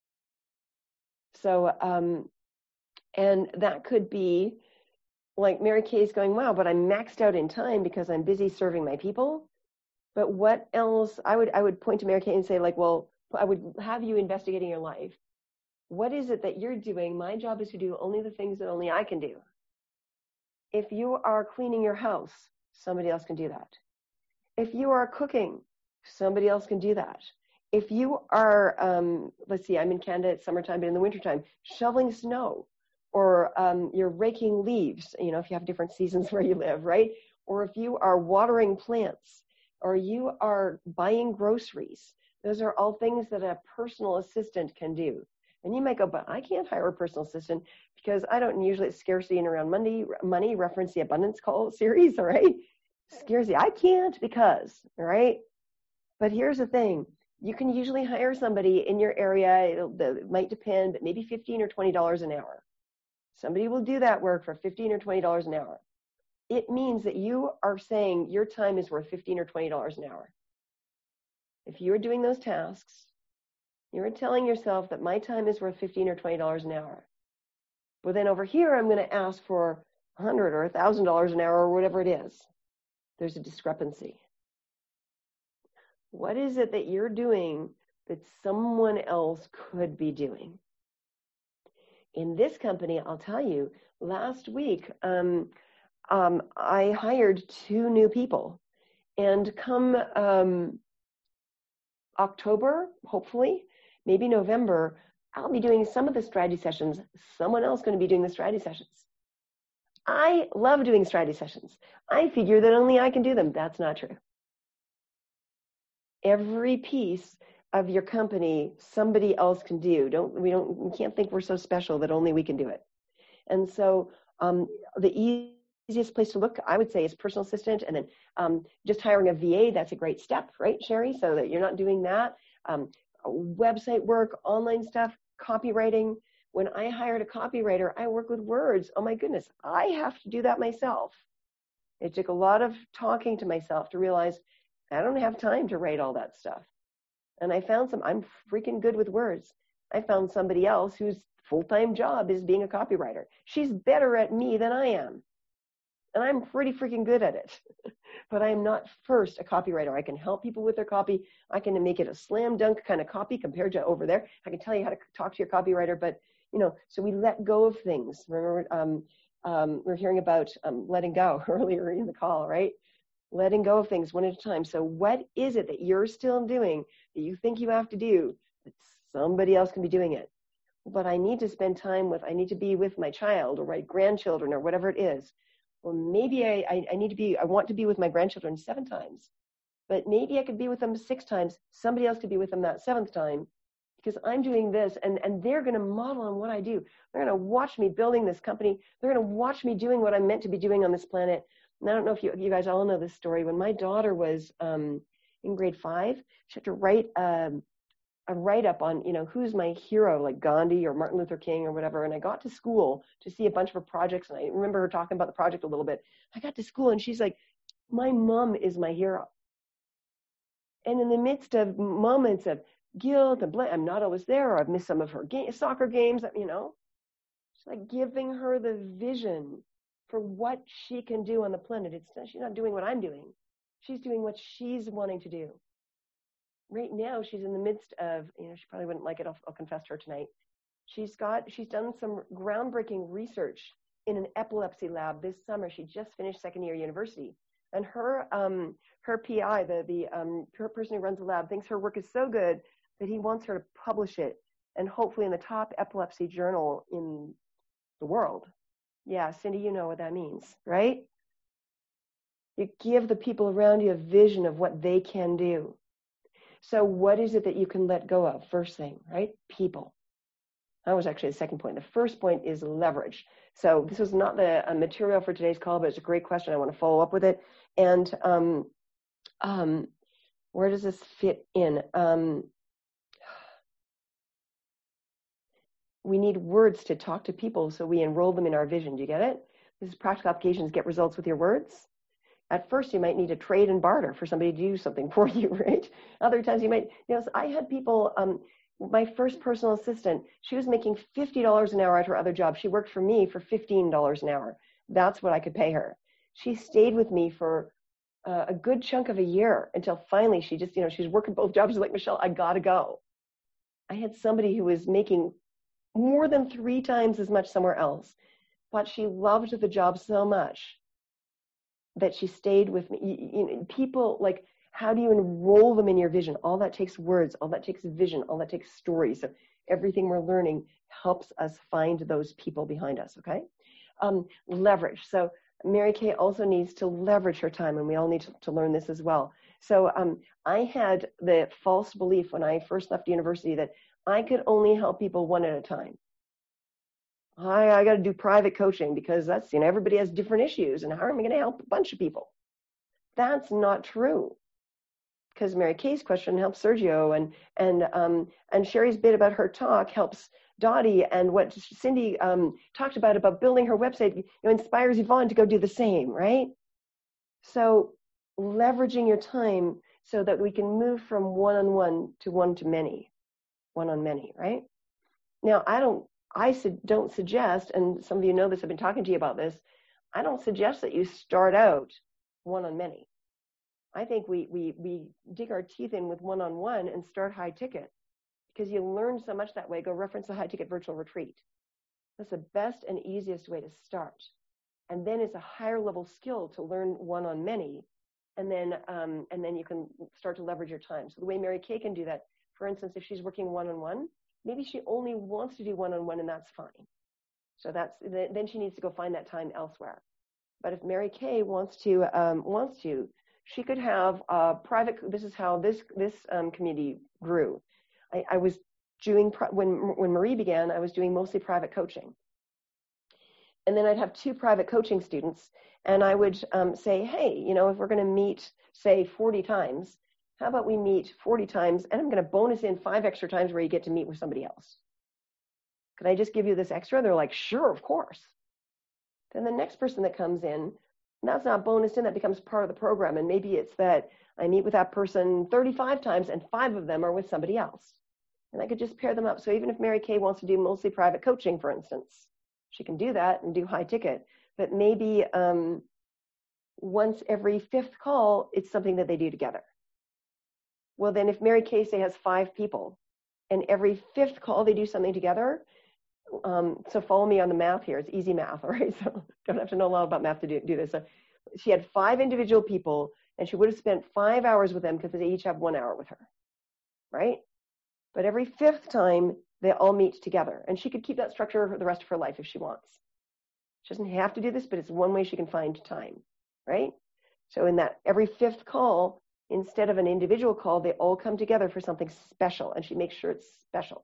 [SPEAKER 1] So, and that could be like Mary Kay's going, wow, but I'm maxed out in time because I'm busy serving my people. But what else? I would point to Mary Kay and say, like, well, I would have you investigating your life. What is it that you're doing? My job is to do only the things that only I can do. If you are cleaning your house, somebody else can do that. If you are cooking, somebody else can do that. If you are, let's see, I'm in Canada, it's summertime, but in the wintertime, shoveling snow, or you're raking leaves, if you have different seasons where you live, right? Or if you are watering plants, or you are buying groceries, those are all things that a personal assistant can do. And you might go, but I can't hire a personal assistant because I don't usually, it's scarcity and around money, reference the abundance call series, all right? Scarcity, I can't because, all right? But here's the thing. You can usually hire somebody in your area, it might depend, but maybe $15 or $20 an hour. Somebody will do that work for $15 or $20 an hour. It means that you are saying your time is worth $15 or $20 an hour. If you're doing those tasks, you're telling yourself that my time is worth $15 or $20 an hour. But then over here, I'm going to ask for $100 or $1,000 an hour or whatever it is. There's a discrepancy. What is it that you're doing that someone else could be doing? In this company, I'll tell you, last week, I hired 2 new people. And come October, hopefully, maybe November, I'll be doing some of the strategy sessions. Someone else is going to be doing the strategy sessions. I love doing strategy sessions. I figure that only I can do them. That's not true. Every piece of your company, somebody else can do. We can't think we're so special that only we can do it. And so the easiest place to look, I would say, is personal assistant, and then just hiring a VA. That's a great step, right, Sherry? So that you're not doing that. Website work, online stuff, copywriting. When I hired a copywriter, I work with words. Oh my goodness, I have to do that myself. It took a lot of talking to myself to realize I don't have time to write all that stuff. And I found I'm freaking good with words. I found somebody else whose full-time job is being a copywriter. She's better at me than I am. And I'm pretty freaking good at it. But I am not first a copywriter. I can help people with their copy. I can make it a slam dunk kind of copy compared to over there. I can tell you how to talk to your copywriter, but so we let go of things. Remember, we're hearing about letting go earlier in the call, right? Letting go of things one at a time. So what is it that you're still doing that you think you have to do that somebody else can be doing it? But I need to spend time I need to be with my child or my grandchildren or whatever it is. Well, maybe I want to be with my grandchildren 7 times, but maybe I could be with them 6 times. Somebody else could be with them that 7th time because I'm doing this, and they're going to model on what I do. They're going to watch me building this company. They're going to watch me doing what I'm meant to be doing on this planet. And I don't know if you guys all know this story. When my daughter was in grade 5, she had to write a write-up on, who's my hero, like Gandhi or Martin Luther King or whatever. And I got to school to see a bunch of her projects, and I remember her talking about the project a little bit. I got to school, and she's like, my mom is my hero. And in the midst of moments of guilt and blame, I'm not always there, or I've missed some of her soccer games, It's like giving her the vision for what she can do on the planet. She's not doing what I'm doing. She's doing what she's wanting to do. Right now, she's in the midst of, she probably wouldn't like it. I'll confess to her tonight. She's done some groundbreaking research in an epilepsy lab this summer. She just finished second year university. And her PI, the person who runs the lab, thinks her work is so good that he wants her to publish it, and hopefully in the top epilepsy journal in the world. Yeah, Cindy, you know what that means, right? You give the people around you a vision of what they can do. So what is it that you can let go of? First thing, right? People. That was actually the second point. The first point is leverage. So this was not the material for today's call, but it's a great question. I want to follow up with it. And where does this fit in? We need words to talk to people, so we enroll them in our vision. Do you get it? This is practical applications. Get results with your words. At first, you might need to trade and barter for somebody to do something for you, right? Other times you might, so I had people, my first personal assistant, she was making $50 an hour at her other job. She worked for me for $15 an hour. That's what I could pay her. She stayed with me for a good chunk of a year until finally she just, she's working both jobs. She's like, Michelle, I got to go. I had somebody who was making more than 3 times as much somewhere else, but she loved the job so much that she stayed with me. People, like, how do you enroll them in your vision? All that takes words, all that takes vision, all that takes stories. So everything we're learning helps us find those people behind us, okay? Leverage. So Mary Kay also needs to leverage her time, and we all need to learn this as well. So I had the false belief when I first left university that I could only help people one at a time. I got to do private coaching because that's, everybody has different issues, and how am I going to help a bunch of people? That's not true. Because Mary Kay's question helps Sergio, and Sherry's bit about her talk helps Dottie, and what Cindy talked about building her website, inspires Yvonne to go do the same, right? So leveraging your time so that we can move from one-on-one to one-to-many, one-on-many, right? Now, I don't suggest, and some of you know this, I've been talking to you about this, I don't suggest that you start out one-on-many. I think we dig our teeth in with one-on-one and start high ticket, because you learn so much that way. Go reference the high ticket virtual retreat. That's the best and easiest way to start. And then it's a higher level skill to learn one-on-many, and then you can start to leverage your time. So the way Mary Kay can do that, for instance, if she's working one-on-one, maybe she only wants to do one-on-one, and that's fine. So then she needs to go find that time elsewhere. But if Mary Kay wants to, she could have a private. This is how this community grew. I was doing when Marie began. I was doing mostly private coaching, and then I'd have 2 private coaching students, and I would say, hey, if we're going to meet, say, 40 times, how about we meet 40 times, and I'm going to bonus in 5 extra times where you get to meet with somebody else. Can I just give you this extra? They're like, sure, of course. Then the next person that comes in, that's not bonus in, that becomes part of the program. And maybe it's that I meet with that person 35 times and 5 of them are with somebody else. And I could just pair them up. So even if Mary Kay wants to do mostly private coaching, for instance, she can do that and do high ticket. But maybe once every 5th call, it's something that they do together. Well, then if Mary Kay, say, has 5 people, and every 5th call they do something together, so follow me on the math here. It's easy math, all right? So don't have to know a lot about math to do this. So she had 5 individual people, and she would have spent 5 hours with them because they each have 1 hour with her, right? But every 5th time, they all meet together. And she could keep that structure for the rest of her life if she wants. She doesn't have to do this, but it's one way she can find time, right? So in that every 5th call, Instead of an individual call, they all come together for something special, and she makes sure it's special.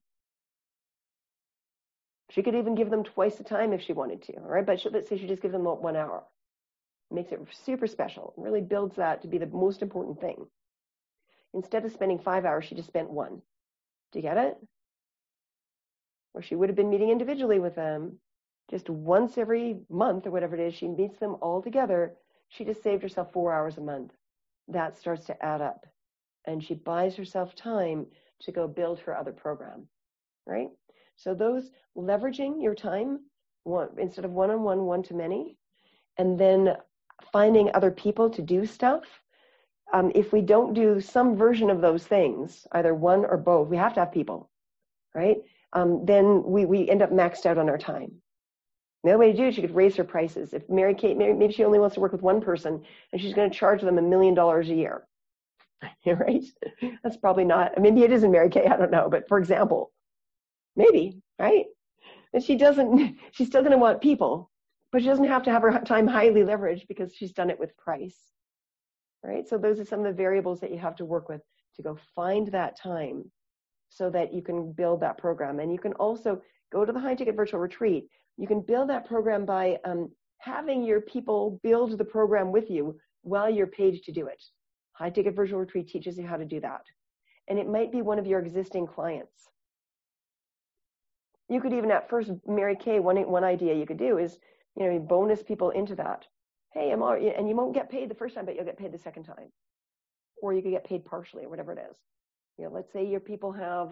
[SPEAKER 1] She could even give them twice the time if she wanted to, all right? But let's say she just gives them 1 hour. Makes it super special. Really builds that to be the most important thing. Instead of spending 5 hours, she just spent 1. Do you get it? Or she would have been meeting individually with them. Just once every month or whatever it is, she meets them all together. She just saved herself 4 hours a month. That starts to add up. And she buys herself time to go build her other program, right? So those leveraging your time, instead of one-on-one, one-to-many, and then finding other people to do stuff. If we don't do some version of those things, either one or both, we have to have people, right? Then we end up maxed out on our time. The other way to do it, she could raise her prices. If Mary Kate, maybe she only wants to work with one person, and she's going to charge them $1 million a year, right? That's probably not, maybe it isn't Mary Kay, I don't know, but for example, maybe, right? And she's still going to want people, but she doesn't have to have her time highly leveraged because she's done it with price, right? So those are some of the variables that you have to work with to go find that time so that you can build that program. And you can also go to the High Ticket Virtual Retreat. You can build that program by having your people build the program with you while you're paid to do it. High Ticket Virtual Retreat teaches you how to do that. And it might be one of your existing clients. You could even at first, Mary Kay, one idea you could do is, bonus people into that. Hey, and you won't get paid the first time, but you'll get paid the second time. Or you could get paid partially, or whatever it is. Let's say your people have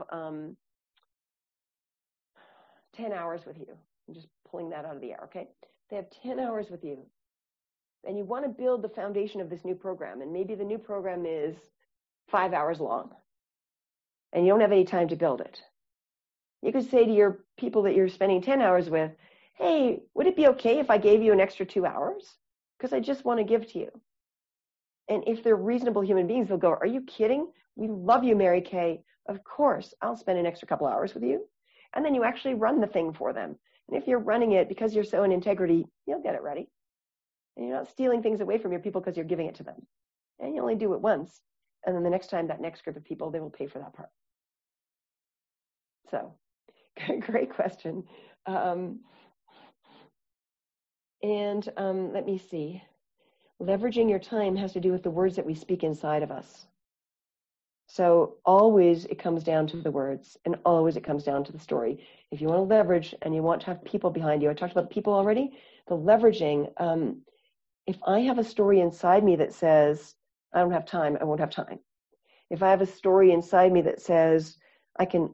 [SPEAKER 1] 10 hours with you. I'm just pulling that out of the air, okay? They have 10 hours with you. And you want to build the foundation of this new program. And maybe the new program is 5 hours long. And you don't have any time to build it. You could say to your people that you're spending 10 hours with, hey, would it be okay if I gave you an extra 2 hours? Because I just want to give to you. And if they're reasonable human beings, they'll go, are you kidding? We love you, Mary Kay. Of course, I'll spend an extra couple hours with you. And then you actually run the thing for them. And if you're running it because you're so in integrity, you'll get it ready. And you're not stealing things away from your people because you're giving it to them. And you only do it once. And then the next time, that next group of people, they will pay for that part. So, great question. Let me see. Leveraging your time has to do with the words that we speak inside of us. So always it comes down to the words, and always it comes down to the story. If you want to leverage and you want to have people behind you, I talked about people already, the leveraging, if I have a story inside me that says, I don't have time, I won't have time. If I have a story inside me that says, I can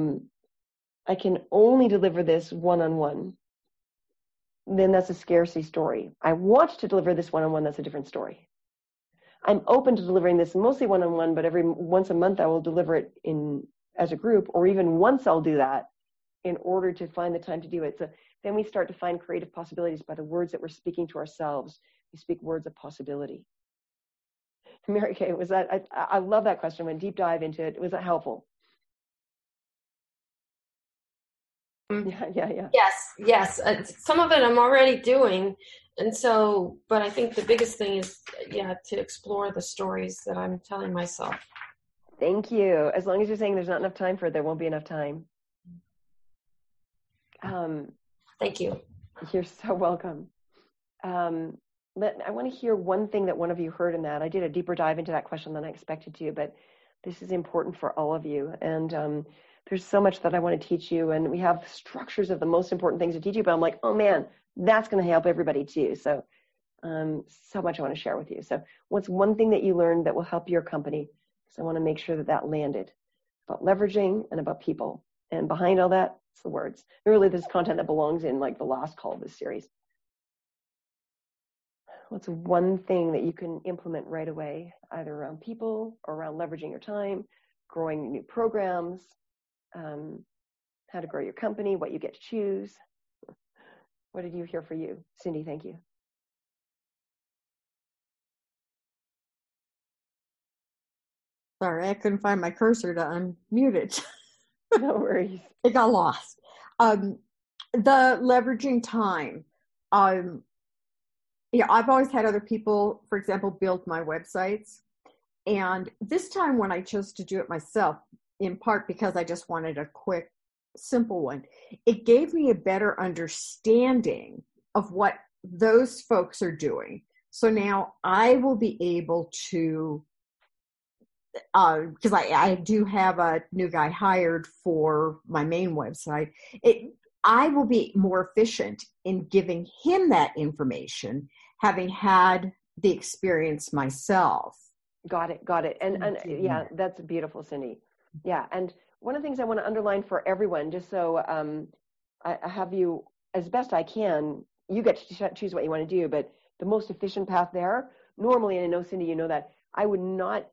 [SPEAKER 1] only deliver this one-on-one, then that's a scarcity story. I want to deliver this one-on-one, that's a different story. I'm open to delivering this mostly one-on-one, but every once a month I will deliver it as a group, or even once I'll do that in order to find the time to do it. So then we start to find creative possibilities by the words that we're speaking to ourselves. We speak words of possibility. Mary Kay, was that, I love that question. Went deep dive into it. Was that helpful? Yeah.
[SPEAKER 5] Yes. Some of it I'm already doing. And so, but I think the biggest thing is, to explore the stories that I'm telling myself.
[SPEAKER 1] Thank you. As long as you're saying there's not enough time for it, there won't be enough time.
[SPEAKER 5] Thank you.
[SPEAKER 1] You're so welcome. I want to hear one thing that one of you heard in that. I did a deeper dive into that question than I expected to, but this is important for all of you. And there's so much that I want to teach you, and we have structures of the most important things to teach you, but I'm like, oh man, that's going to help everybody too. So, so much I want to share with you. So what's one thing that you learned that will help your company? Because I want to make sure that landed. About leveraging and about people. And behind all that, it's the words. Really, this content that belongs in like the last call of this series. What's one thing that you can implement right away, either around people or around leveraging your time, growing new programs, how to grow your company, what you get to choose? What did you hear for you? Cindy, thank you.
[SPEAKER 4] Sorry, I couldn't find my cursor to unmute it.
[SPEAKER 1] No worries.
[SPEAKER 4] It got lost. The leveraging time. I've always had other people, for example, build my websites. And this time when I chose to do it myself, in part because I just wanted a quick, simple one, it gave me a better understanding of what those folks are doing. So now I will be able to, because I do have a new guy hired for my main website, I will be more efficient in giving him that information, having had the experience myself.
[SPEAKER 1] Got it. And yeah, that's beautiful, Cindy. Yeah. And one of the things I want to underline for everyone, just so I have you, as best I can, you get to choose what you want to do, but the most efficient path there, normally, and I know, Cindy, you know that, I would not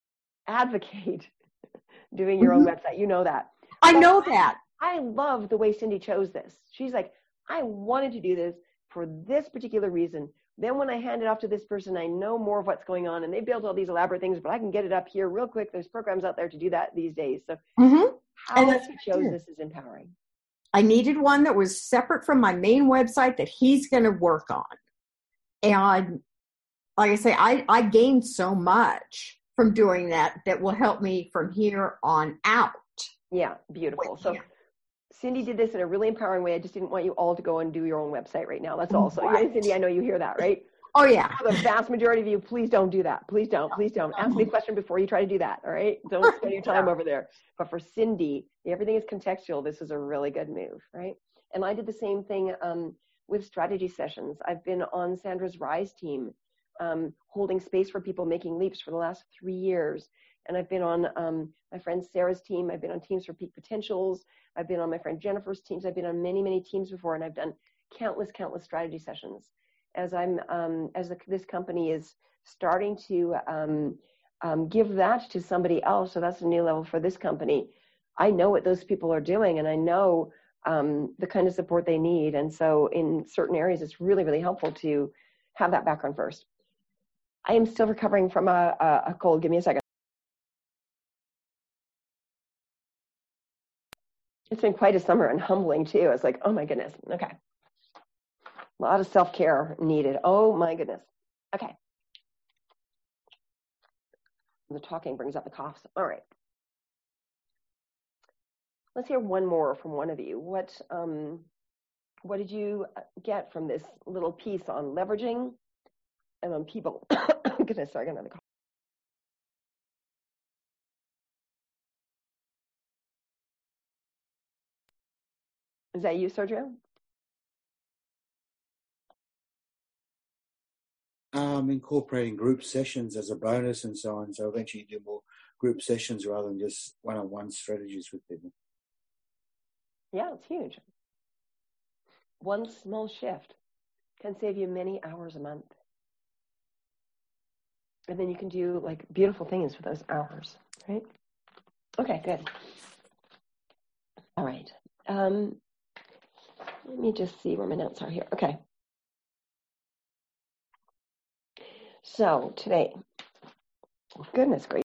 [SPEAKER 1] advocate doing your own website. You know that.
[SPEAKER 4] I know that.
[SPEAKER 1] I love the way Cindy chose this. She's like, I wanted to do this for this particular reason. Then when I hand it off to this person, I know more of what's going on, and they built all these elaborate things, but I can get it up here real quick. There's programs out there to do that these days. So how she chose this is empowering.
[SPEAKER 4] I needed one that was separate from my main website that he's going to work on. And like I say, I gained so much from doing that will help me from here on out.
[SPEAKER 1] Yeah, beautiful. So Cindy did this in a really empowering way. I just didn't want you all to go and do your own website right now. That's all. So Cindy, I know you hear that, right?
[SPEAKER 4] Oh, yeah.
[SPEAKER 1] For the vast majority of you, please don't do that. Please don't. Ask me a question before you try to do that, all right? Don't spend your time over there. But for Cindy, everything is contextual. This is a really good move, right? And I did the same thing with strategy sessions. I've been on Sandra's Rise team, holding space for people making leaps for the last 3 years. And I've been on my friend Sarah's team. I've been on teams for Peak Potentials. I've been on my friend Jennifer's teams. I've been on many, many teams before, and I've done countless strategy sessions. As this company is starting to give that to somebody else, so that's a new level for this company. I know what those people are doing, and I know the kind of support they need. And so in certain areas, it's really, really helpful to have that background first. I am still recovering from a cold. Give me a second. It's been quite a summer and humbling too. It's like, oh my goodness. Okay. A lot of self-care needed. Oh my goodness. Okay. The talking brings up the coughs. All right. Let's hear one more from one of you. What did you get from this little piece on leveraging and on people? Goodness, sorry, I got another cough. Is that you, Sergio?
[SPEAKER 6] Incorporating group sessions as a bonus and so on. So eventually do more group sessions rather than just one-on-one strategies with people.
[SPEAKER 1] Yeah, it's huge. One small shift can save you many hours a month. And then you can do like beautiful things with those hours, right? Okay, good. All right. Let me just see where my notes are here. Okay. So today, goodness gracious.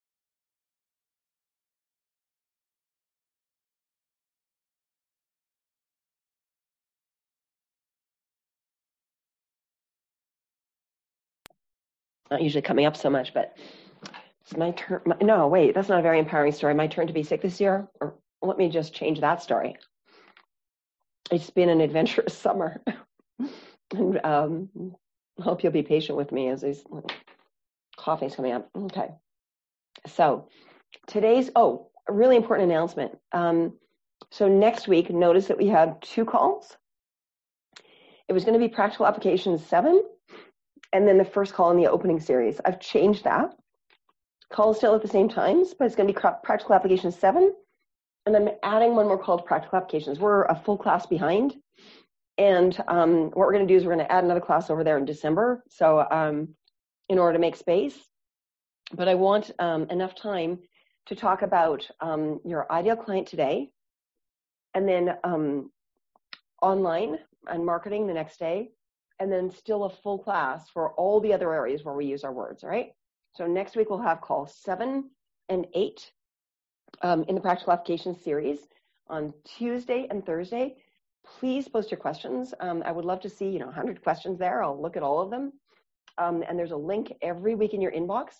[SPEAKER 1] Not usually coming up so much, but it's my turn. No, wait, that's not a very empowering story. My turn to be sick this year? Or let me just change that story. It's been an adventurous summer. And hope you'll be patient with me as these coughing's coming up. Okay. So today's, a really important announcement. So next week, notice that we have 2 calls. It was going to be Practical Applications 7, and then the first call in the opening series. I've changed that. Call is still at the same times, but it's going to be Practical Applications 7, and I'm adding one more call to Practical Applications. We're a full class behind, and what we're going to do is we're going to add another class over there in December, so in order to make space. But I want enough time to talk about your ideal client today, and then online and marketing the next day, and then still a full class for all the other areas where we use our words, all right? So next week we'll have calls 7 and 8 in the Practical Applications series on Tuesday and Thursday. Please post your questions. I would love to see 100 questions there. I'll look at all of them. And there's a link every week in your inbox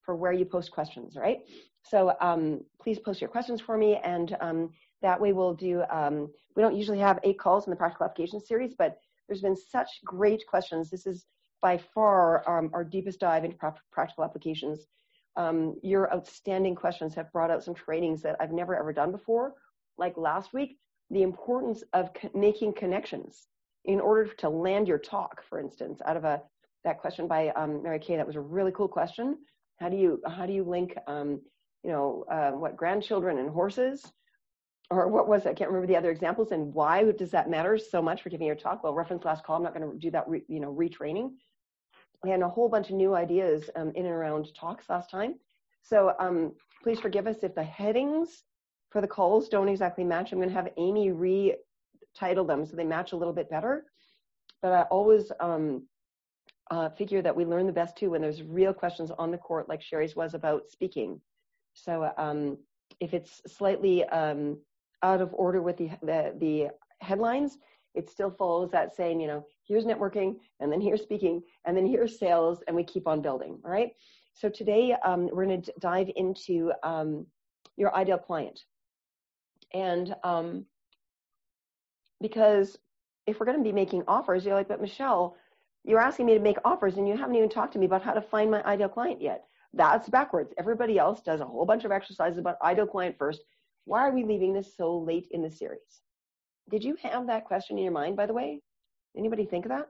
[SPEAKER 1] for where you post questions, right? So please post your questions for me, and that way we'll do, we don't usually have 8 calls in the practical application series, but there's been such great questions. This is by far our deepest dive into practical applications. Your outstanding questions have brought out some trainings that I've never ever done before. Like last week, the importance of making connections in order to land your talk, for instance, out of that question by Mary Kay. That was a really cool question. How do you link, grandchildren and horses? Or what was it? I can't remember the other examples. And why does that matter so much for giving your talk? Well, reference last call. I'm not going to do that, retraining. And a whole bunch of new ideas in and around talks last time. So please forgive us if the headings for the calls don't exactly match. I'm going to have Amy retitle them so they match a little bit better. But I always figure that we learn the best too when there's real questions on the court, like Sherry's was about speaking. So if it's slightly out of order with the headlines, it still follows that saying, here's networking, and then here's speaking, and then here's sales, and we keep on building, all right? So today we're going to dive into your ideal client. And because if we're going to be making offers, you're like, but Michelle, you're asking me to make offers, and you haven't even talked to me about how to find my ideal client yet. That's backwards. Everybody else does a whole bunch of exercises about ideal client first. Why are we leaving this so late in the series? Did you have that question in your mind, by the way? Anybody think of that?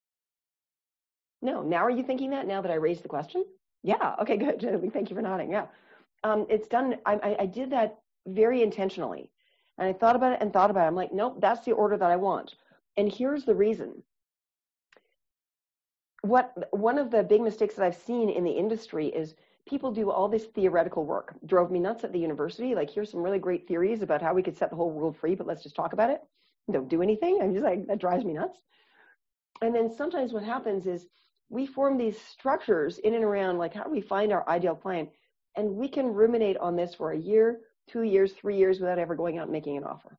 [SPEAKER 1] No. Now are you thinking that now that I raised the question? Yeah. Okay, good. Thank you for nodding. Yeah. It's done. I did that very intentionally. And I thought about it. I'm like, nope, that's the order that I want. And here's the reason. One of the big mistakes that I've seen in the industry is people do all this theoretical work. Drove me nuts at the university. Like, here's some really great theories about how we could set the whole world free, but let's just talk about it. Don't do anything. I'm just like, that drives me nuts. And then sometimes what happens is we form these structures in and around, like, how do we find our ideal client? And we can ruminate on this for a year, 2 years, 3 years without ever going out and making an offer.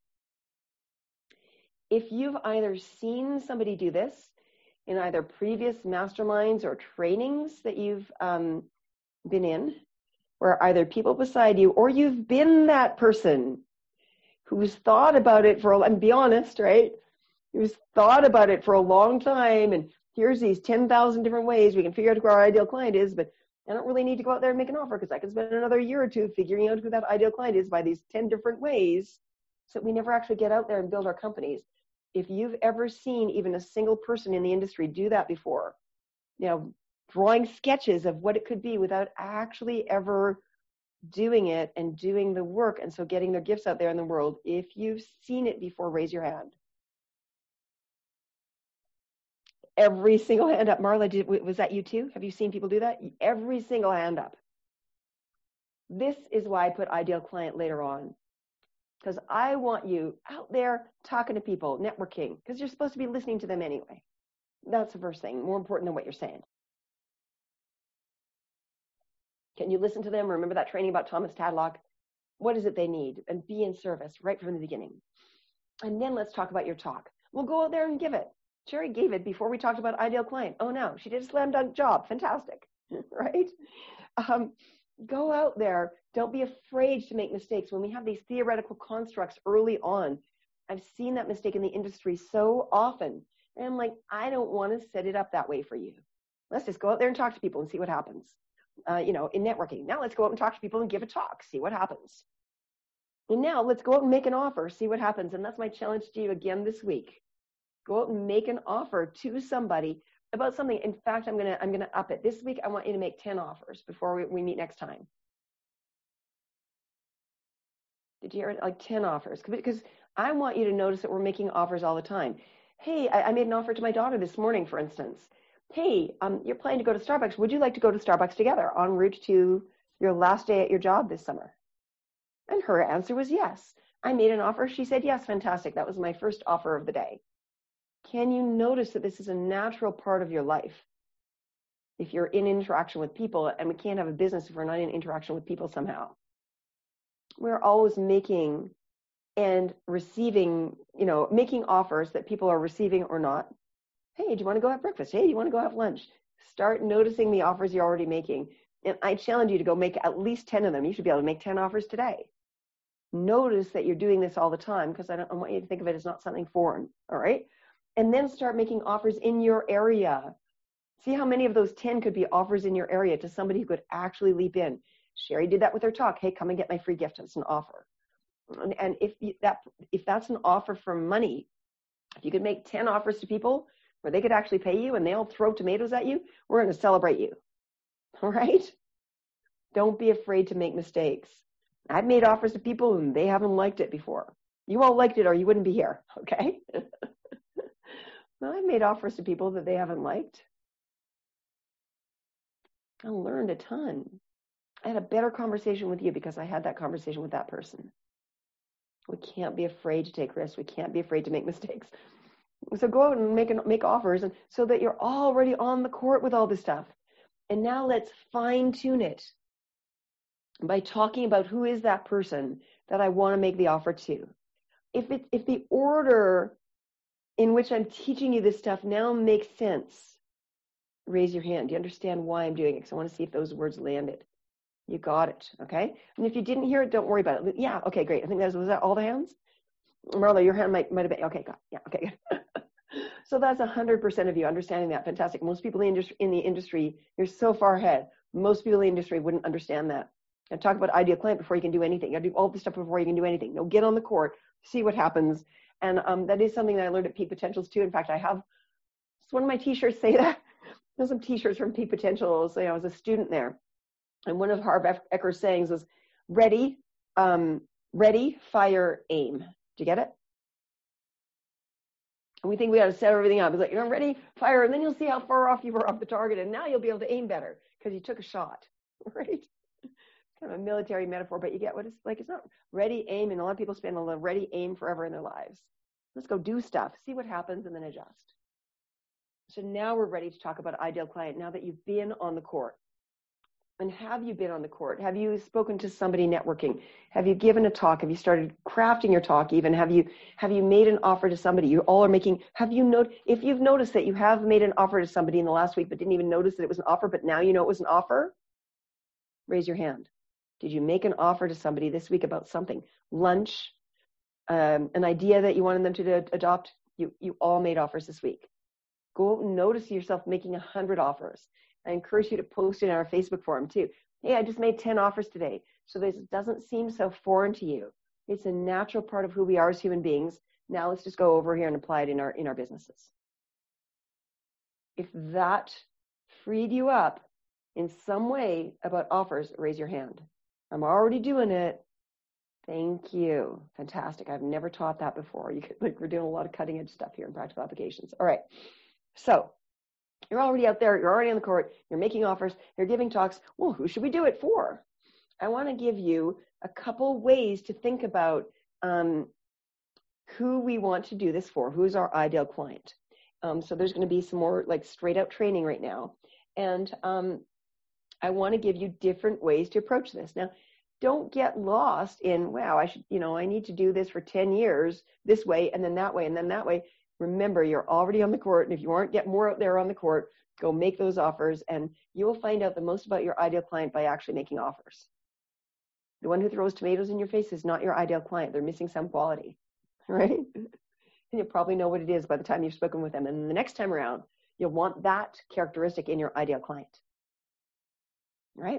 [SPEAKER 1] If you've either seen somebody do this in either previous masterminds or trainings that you've been in, where either people beside you or you've been that person who's thought about it and be honest, right? Who's thought about it for a long time, and here's these 10,000 different ways we can figure out who our ideal client is, but I don't really need to go out there and make an offer because I can spend another year or two figuring out who that ideal client is by these 10 different ways, so we never actually get out there and build our companies. If you've ever seen even a single person in the industry do that before, drawing sketches of what it could be without actually ever doing it and doing the work, and so getting their gifts out there in the world, if you've seen it before, raise your hand. Every single hand up. Marla, was that you too? Have you seen people do that? Every single hand up. This is why I put ideal client later on, because I want you out there talking to people, networking, because you're supposed to be listening to them anyway. That's the first thing, more important than what you're saying. Can you listen to them? Remember that training about Thomas Tadlock? What is it they need? And be in service right from the beginning. And then let's talk about your talk. We'll go out there and give it. Sherry gave it before we talked about ideal client. Oh no, she did a slam dunk job. Fantastic, right? Go out there. Don't be afraid to make mistakes. When we have these theoretical constructs early on, I've seen that mistake in the industry so often. And I'm like, I don't want to set it up that way for you. Let's just go out there and talk to people and see what happens. In networking. Now let's go out and talk to people and give a talk, see what happens. And now let's go out and make an offer, see what happens. And that's my challenge to you again this week. Go out and make an offer to somebody about something. In fact, I'm gonna up it. This week I want you to make 10 offers before we meet next time. Did you hear it? Like 10 offers. Because I want you to notice that we're making offers all the time. Hey, I made an offer to my daughter this morning, for instance. Hey, you're planning to go to Starbucks. Would you like to go to Starbucks together en route to your last day at your job this summer? And her answer was yes. I made an offer. She said, yes, fantastic. That was my first offer of the day. Can you notice that this is a natural part of your life? If you're in interaction with people, and we can't have a business if we're not in interaction with people somehow. We're always making and receiving, making offers that people are receiving or not. Hey, do you want to go have breakfast? Hey, do you want to go have lunch? Start noticing the offers you're already making. And I challenge you to go make at least 10 of them. You should be able to make 10 offers today. Notice that you're doing this all the time, because I want you to think of it as not something foreign, all right? And then start making offers in your area. See how many of those 10 could be offers in your area to somebody who could actually leap in. Sherry did that with her talk. Hey, come and get my free gift. It's an offer. And if that's an offer for money, if you could make 10 offers to people where they could actually pay you and they all throw tomatoes at you, we're going to celebrate you, all right? Don't be afraid to make mistakes. I've made offers to people and they haven't liked it before. You all liked it or you wouldn't be here, okay? Well, I've made offers to people that they haven't liked. I learned a ton. I had a better conversation with you because I had that conversation with that person. We can't be afraid to take risks. We can't be afraid to make mistakes. So go out and make offers, and so that you're already on the court with all this stuff. And now let's fine tune it by talking about who is that person that I want to make the offer to. If the order in which I'm teaching you this stuff now makes sense, raise your hand. Do you understand why I'm doing it? Because I want to see if those words landed. You got it, okay? And if you didn't hear it, don't worry about it. Yeah, okay, great. I think was that all the hands? Marla, your hand might have been, okay, got it. Yeah, okay, good. So that's 100% of you understanding that. Fantastic. Most people in the industry, you're so far ahead. Most people in the industry wouldn't understand that. And talk about ideal client before you can do anything. You got to do all this stuff before you can do anything. No, get on the court, see what happens. And that is something that I learned at Peak Potentials too. In fact, I have one of my t-shirts say that. There's some t-shirts from Peak Potentials. I was a student there. And one of Harv Eker's sayings was, ready, fire, aim. Do you get it? And we think we got to set everything up. It's like, ready, fire, and then you'll see how far off you were off the target, and now you'll be able to aim better because you took a shot, right? Kind of a military metaphor, but you get what it's like. It's not ready, aim, and a lot of people spend a ready, aim forever in their lives. Let's go do stuff, see what happens, and then adjust. So now we're ready to talk about ideal client, now that you've been on the court. And have you been on the court? Have you spoken to somebody networking? Have you given a talk? Have you started crafting your talk even? Have you made an offer to somebody? You all are making, if you've noticed that you have made an offer to somebody in the last week but didn't even notice that it was an offer, but now you know it was an offer, raise your hand. Did you make an offer to somebody this week about something? Lunch, an idea that you wanted them to adopt? You all made offers this week. Go and notice yourself making 100 offers. I encourage you to post it in our Facebook forum too. Hey, I just made 10 offers today. So this doesn't seem so foreign to you. It's a natural part of who we are as human beings. Now let's just go over here and apply it in our businesses. If that freed you up in some way about offers, raise your hand. I'm already doing it. Thank you. Fantastic. I've never taught that before. We're doing a lot of cutting edge stuff here in practical applications. All right. So you're already out there. You're already on the court. You're making offers. You're giving talks. Well, who should we do it for? I want to give you a couple ways to think about who we want to do this for. Who's our ideal client? So there's going to be some more straight out training right now. And I want to give you different ways to approach this. Now, don't get lost in, wow, I need to do this for 10 years this way and then that way and then that way. Remember, you're already on the court, and if you aren't, get more out there on the court, go make those offers, and you will find out the most about your ideal client by actually making offers. The one who throws tomatoes in your face is not your ideal client. They're missing some quality, right? And you'll probably know what it is by the time you've spoken with them. And the next time around, you'll want that characteristic in your ideal client, right?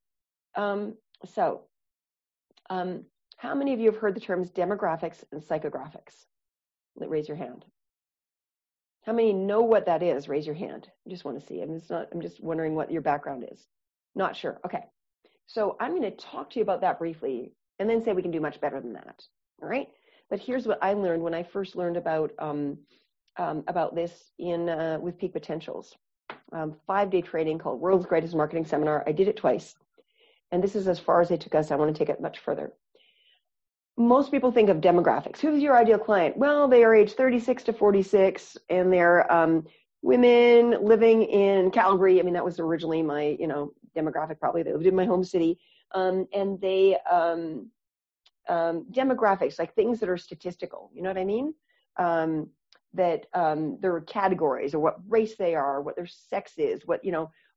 [SPEAKER 1] How many of you have heard the terms demographics and psychographics? Raise your hand. How many know what that is? Raise your hand. I just want to see. I'm just wondering what your background is. Not sure. Okay. So I'm going to talk to you about that briefly and then say we can do much better than that. All right. But here's what I learned when I first learned about this with Peak Potentials. 5-day training called World's Greatest Marketing Seminar. I did it twice. And this is as far as they took us. I want to take it much further. Most people think of demographics. Who's your ideal client? Well, they are age 36 to 46, and they're women living in Calgary. I mean, that was originally my, demographic probably. They lived in my home city. And they, demographics, like things that are statistical, you know what I mean? That there are categories, or what race they are, what their sex is, what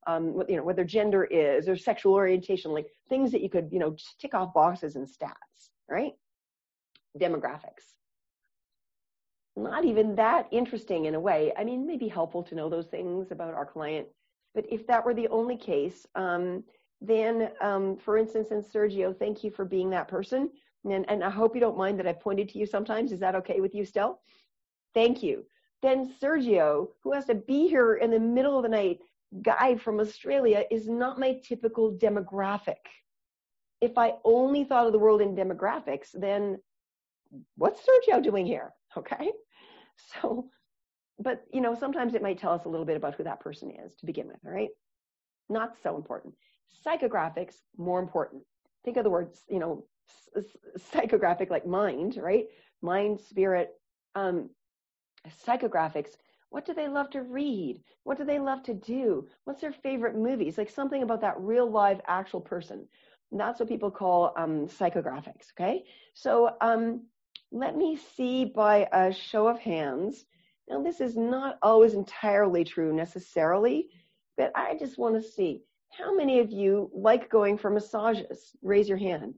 [SPEAKER 1] what their gender is, or sexual orientation, like things that you could, just tick off boxes and stats, right? Demographics. Not even that interesting in a way. I mean, it may be helpful to know those things about our client, but if that were the only case, then, for instance, and Sergio, thank you for being that person. And I hope you don't mind that I've pointed to you sometimes. Is that okay with you still? Thank you. Then Sergio, who has to be here in the middle of the night, guy from Australia, is not my typical demographic. If I only thought of the world in demographics, then what's Sergio doing here? Okay. So, but, sometimes it might tell us a little bit about who that person is to begin with, all right? Not so important. Psychographics, more important. Think of the words, psychographic, like mind, right? Mind, spirit. Psychographics, what do they love to read? What do they love to do? What's their favorite movies? Like something about that real live actual person. And that's what people call psychographics, okay? So let me see by a show of hands. Now, this is not always entirely true necessarily, but I just want to see how many of you like going for massages. Raise your hand.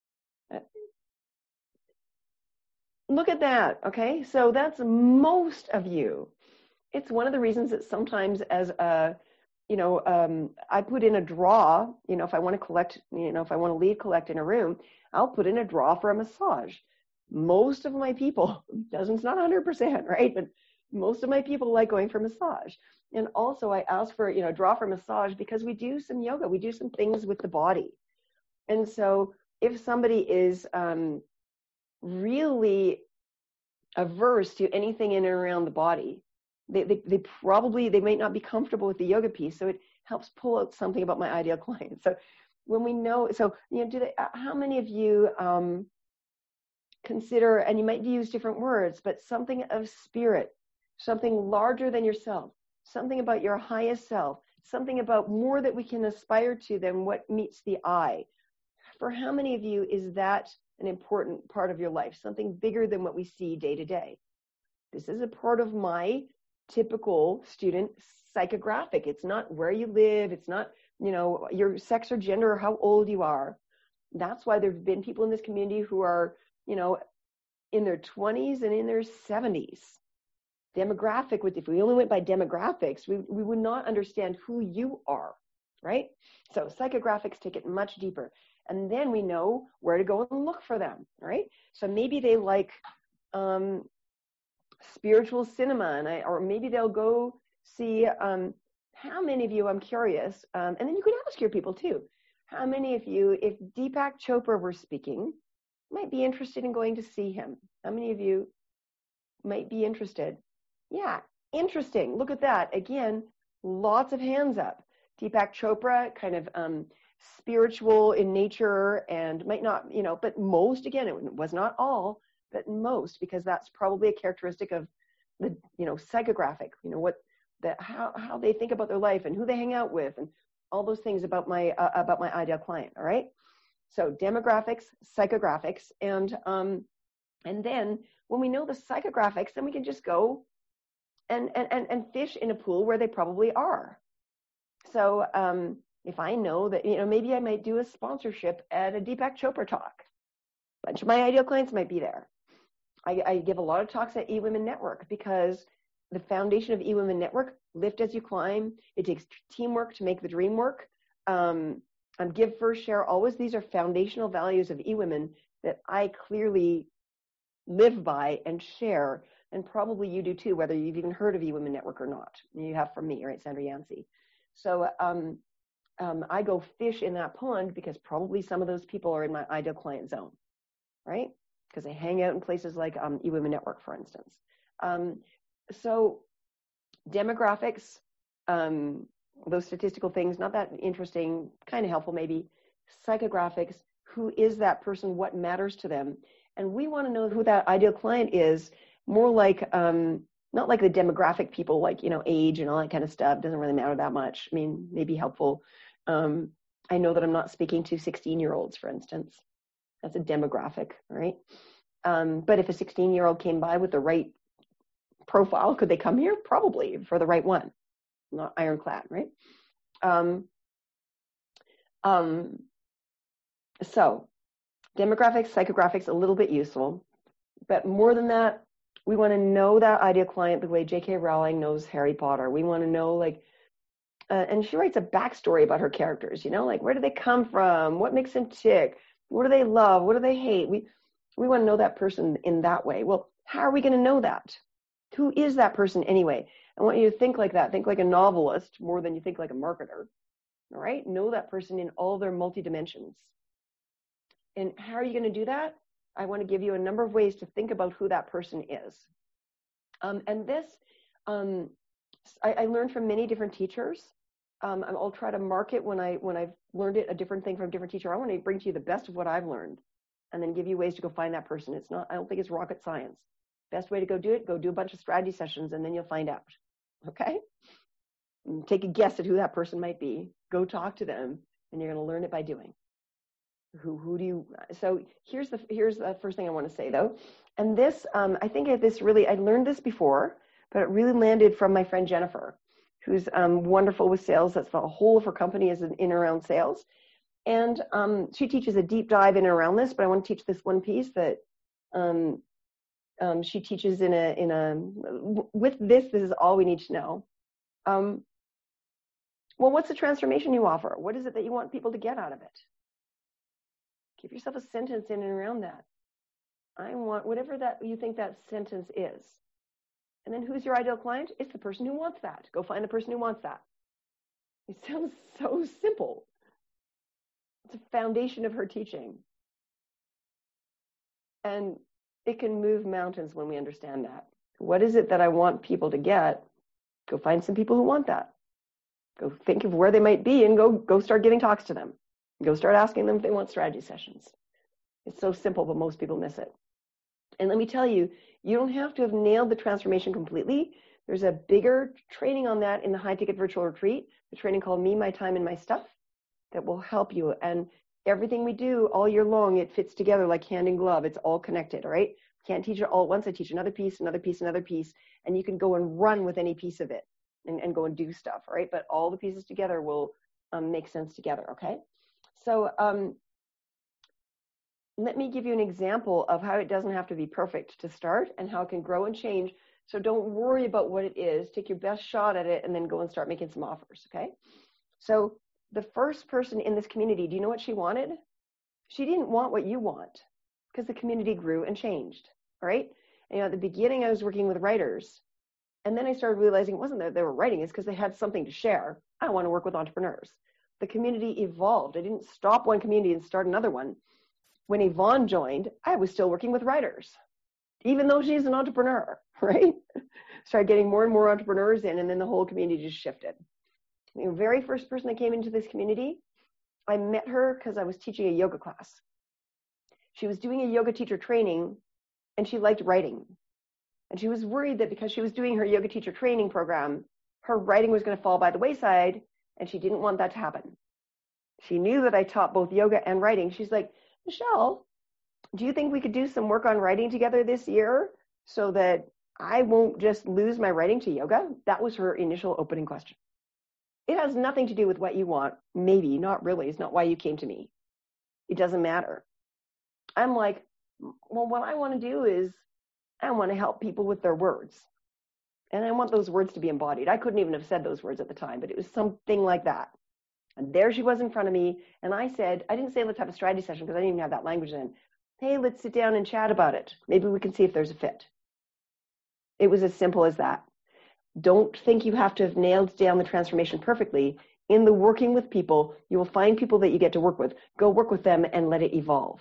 [SPEAKER 1] Look at that, okay? So that's most of you. It's one of the reasons that sometimes as a, I put in a draw, if I want to collect, if I want to lead collect in a room, I'll put in a draw for a massage. Most of my people, it's not 100%, right? But most of my people like going for massage. And also I ask for, draw for massage because we do some yoga. We do some things with the body. And so if somebody is really averse to anything in and around the body, they might not be comfortable with the yoga piece. So it helps pull out something about my ideal client. So when we know, how many of you consider, and you might use different words, but something of spirit, something larger than yourself, something about your highest self, something about more that we can aspire to than what meets the eye. For how many of you is that an important part of your life, something bigger than what we see day to day? This is a part of my typical student psychographic. It's not where you live. It's not, your sex or gender or how old you are. That's why there have been people in this community who are, in their 20s and in their 70s. Demographic, if we only went by demographics, we would not understand who you are, right? So psychographics take it much deeper. And then we know where to go and look for them, right? So maybe they like spiritual cinema, or maybe they'll go see, how many of you, I'm curious, and then you could ask your people too, how many of you, if Deepak Chopra were speaking, might be interested in going to see him? How many of you might be interested? Yeah, interesting. Look at that. Again, lots of hands up. Deepak Chopra, kind of spiritual in nature, and might not, but most, again, it was not all, but most, because that's probably a characteristic of the, psychographic, how they think about their life and who they hang out with and all those things about my ideal client. All right. So demographics, psychographics, and then when we know the psychographics, then we can just go and fish in a pool where they probably are. So if I know that, maybe I might do a sponsorship at a Deepak Chopra talk. A bunch of my ideal clients might be there. I give a lot of talks at eWomen Network because the foundation of eWomen Network, lift as you climb. It takes teamwork to make the dream work. Give first, share always. These are foundational values of eWomen that I clearly live by and share, and probably you do too, whether you've even heard of eWomen Network or not. You have from me, right, Sandra Yancey. So I go fish in that pond because probably some of those people are in my ideal client zone, right? Because I hang out in places like eWomen Network, for instance. So demographics, those statistical things, not that interesting, kind of helpful maybe. Psychographics, who is that person, what matters to them? And we want to know who that ideal client is, more like, not like the demographic people, like, age and all that kind of stuff, doesn't really matter that much. I mean, maybe helpful. I know that I'm not speaking to 16-year-olds, for instance. That's a demographic, right? But if a 16-year-old came by with the right profile, could they come here? Probably, for the right one. Not ironclad, right? So demographics, psychographics, a little bit useful, but more than that, we want to know that ideal client the way J.K. Rowling knows Harry Potter. We want to know, like, and she writes a backstory about her characters, like where do they come from? What makes them tick? What do they love? What do they hate? We want to know that person in that way. Well, how are we going to know that? Who is that person anyway? I want you to think like that. Think like a novelist more than you think like a marketer. All right? Know that person in all their multi-dimensions. And how are you going to do that? I want to give you a number of ways to think about who that person is. And this, I learned from many different teachers. I'll try to mark it when I've learned it, a different thing from a different teacher. I want to bring to you the best of what I've learned and then give you ways to go find that person. I don't think it's rocket science. Best way to go do it, go do a bunch of strategy sessions and then you'll find out. Okay? And take a guess at who that person might be. Go talk to them and you're going to learn it by doing. So here's the first thing I want to say though. And this, I think I learned this before, but it really landed from my friend Jennifer, who's wonderful with sales. That's the whole of her company is in and around sales. And she teaches a deep dive in and around this, but I want to teach this one piece that she teaches with this is all we need to know. Well, what's the transformation you offer? What is it that you want people to get out of it? Give yourself a sentence in and around that. I want whatever that you think that sentence is. And then who's your ideal client? It's the person who wants that. Go find the person who wants that. It sounds so simple. It's a foundation of her teaching. And it can move mountains when we understand that. What is it that I want people to get? Go find some people who want that. Go think of where they might be and go start giving talks to them. Go start asking them if they want strategy sessions. It's so simple, but most people miss it. And let me tell you, you don't have to have nailed the transformation completely. There's a bigger training on that in the high-ticket virtual retreat, the training called Me, My Time, and My Stuff, that will help you. And everything we do all year long, it fits together like hand in glove. It's all connected, all right? Can't teach it all at once. I teach another piece, another piece, another piece, and you can go and run with any piece of it and go and do stuff, all right? But all the pieces together will make sense together, okay? So let me give you an example of how it doesn't have to be perfect to start and how it can grow and change. So don't worry about what it is. Take your best shot at it and then go and start making some offers, okay? So the first person in this community, do you know what she wanted? She didn't want what you want because the community grew and changed, all right? And, at the beginning, I was working with writers. And then I started realizing it wasn't that they were writing, it's because they had something to share. I want to work with entrepreneurs. The community evolved. I didn't stop one community and start another one. When Yvonne joined, I was still working with writers, even though she's an entrepreneur, right? Started getting more and more entrepreneurs in, and then the whole community just shifted. The very first person that came into this community, I met her because I was teaching a yoga class. She was doing a yoga teacher training, and she liked writing. And she was worried that because she was doing her yoga teacher training program, her writing was going to fall by the wayside, and she didn't want that to happen. She knew that I taught both yoga and writing. She's like, Michelle, do you think we could do some work on writing together this year so that I won't just lose my writing to yoga? That was her initial opening question. It has nothing to do with what you want. Maybe, not really. It's not why you came to me. It doesn't matter. I'm like, well, what I want to do is I want to help people with their words. And I want those words to be embodied. I couldn't even have said those words at the time, but it was something like that. And there she was in front of me. And I said, I didn't say let's have a strategy session because I didn't even have that language then. Hey, let's sit down and chat about it. Maybe we can see if there's a fit. It was as simple as that. Don't think you have to have nailed down the transformation perfectly. In the working with people, you will find people that you get to work with. Go work with them and let it evolve.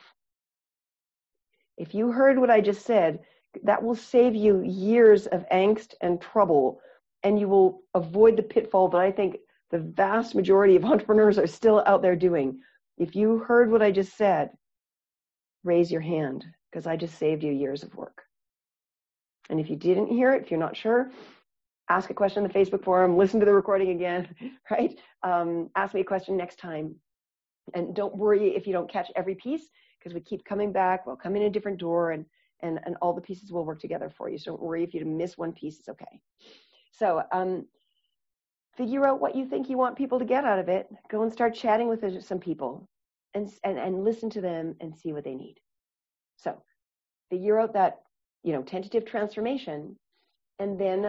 [SPEAKER 1] If you heard what I just said, that will save you years of angst and trouble, and you will avoid the pitfall that I think the vast majority of entrepreneurs are still out there doing. If you heard what I just said, raise your hand, because I just saved you years of work. And if you didn't hear it, if you're not sure, ask a question in the Facebook forum, listen to the recording again, right? Ask me a question next time. And don't worry if you don't catch every piece, because we keep coming back. We'll come in a different door, and all the pieces will work together for you. So don't worry if you miss one piece, it's okay. So figure out what you think you want people to get out of it. Go and start chatting with some people and listen to them and see what they need. So figure out that, tentative transformation, and then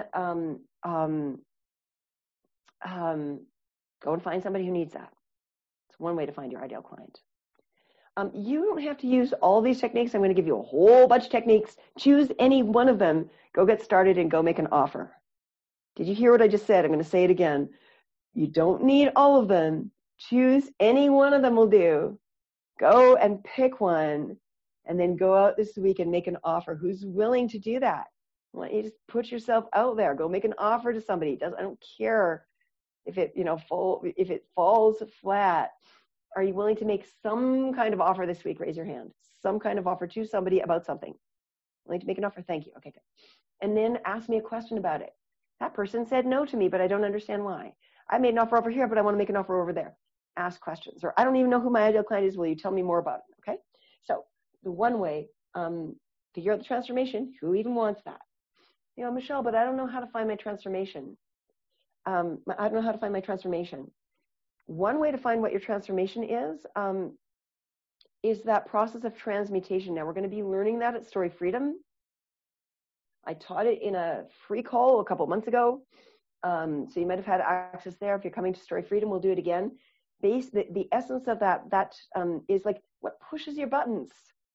[SPEAKER 1] go and find somebody who needs that. It's one way to find your ideal client. You don't have to use all these techniques. I'm going to give you a whole bunch of techniques. Choose any one of them. Go get started and go make an offer. Did you hear what I just said? I'm going to say it again. You don't need all of them. Choose any one of them will do. Go and pick one, and then go out this week and make an offer. Who's willing to do that? I want you to just put yourself out there. Go make an offer to somebody. I don't care if it, if it falls flat. Are you willing to make some kind of offer this week? Raise your hand. Some kind of offer to somebody about something. Willing to make an offer? Thank you. Okay, good. And then ask me a question about it. That person said no to me, but I don't understand why. I made an offer over here, but I want to make an offer over there. Ask questions. Or I don't even know who my ideal client is. Will you tell me more about it? Okay. So the one way, figure out the transformation. Who even wants that? Michelle, but I don't know how to find my transformation. I don't know how to find my transformation. One way to find what your transformation is that process of transmutation. Now, we're going to be learning that at Story Freedom. I taught it in a free call a couple months ago. So you might have had access there. If you're coming to Story Freedom, we'll do it again. The essence of that is like what pushes your buttons.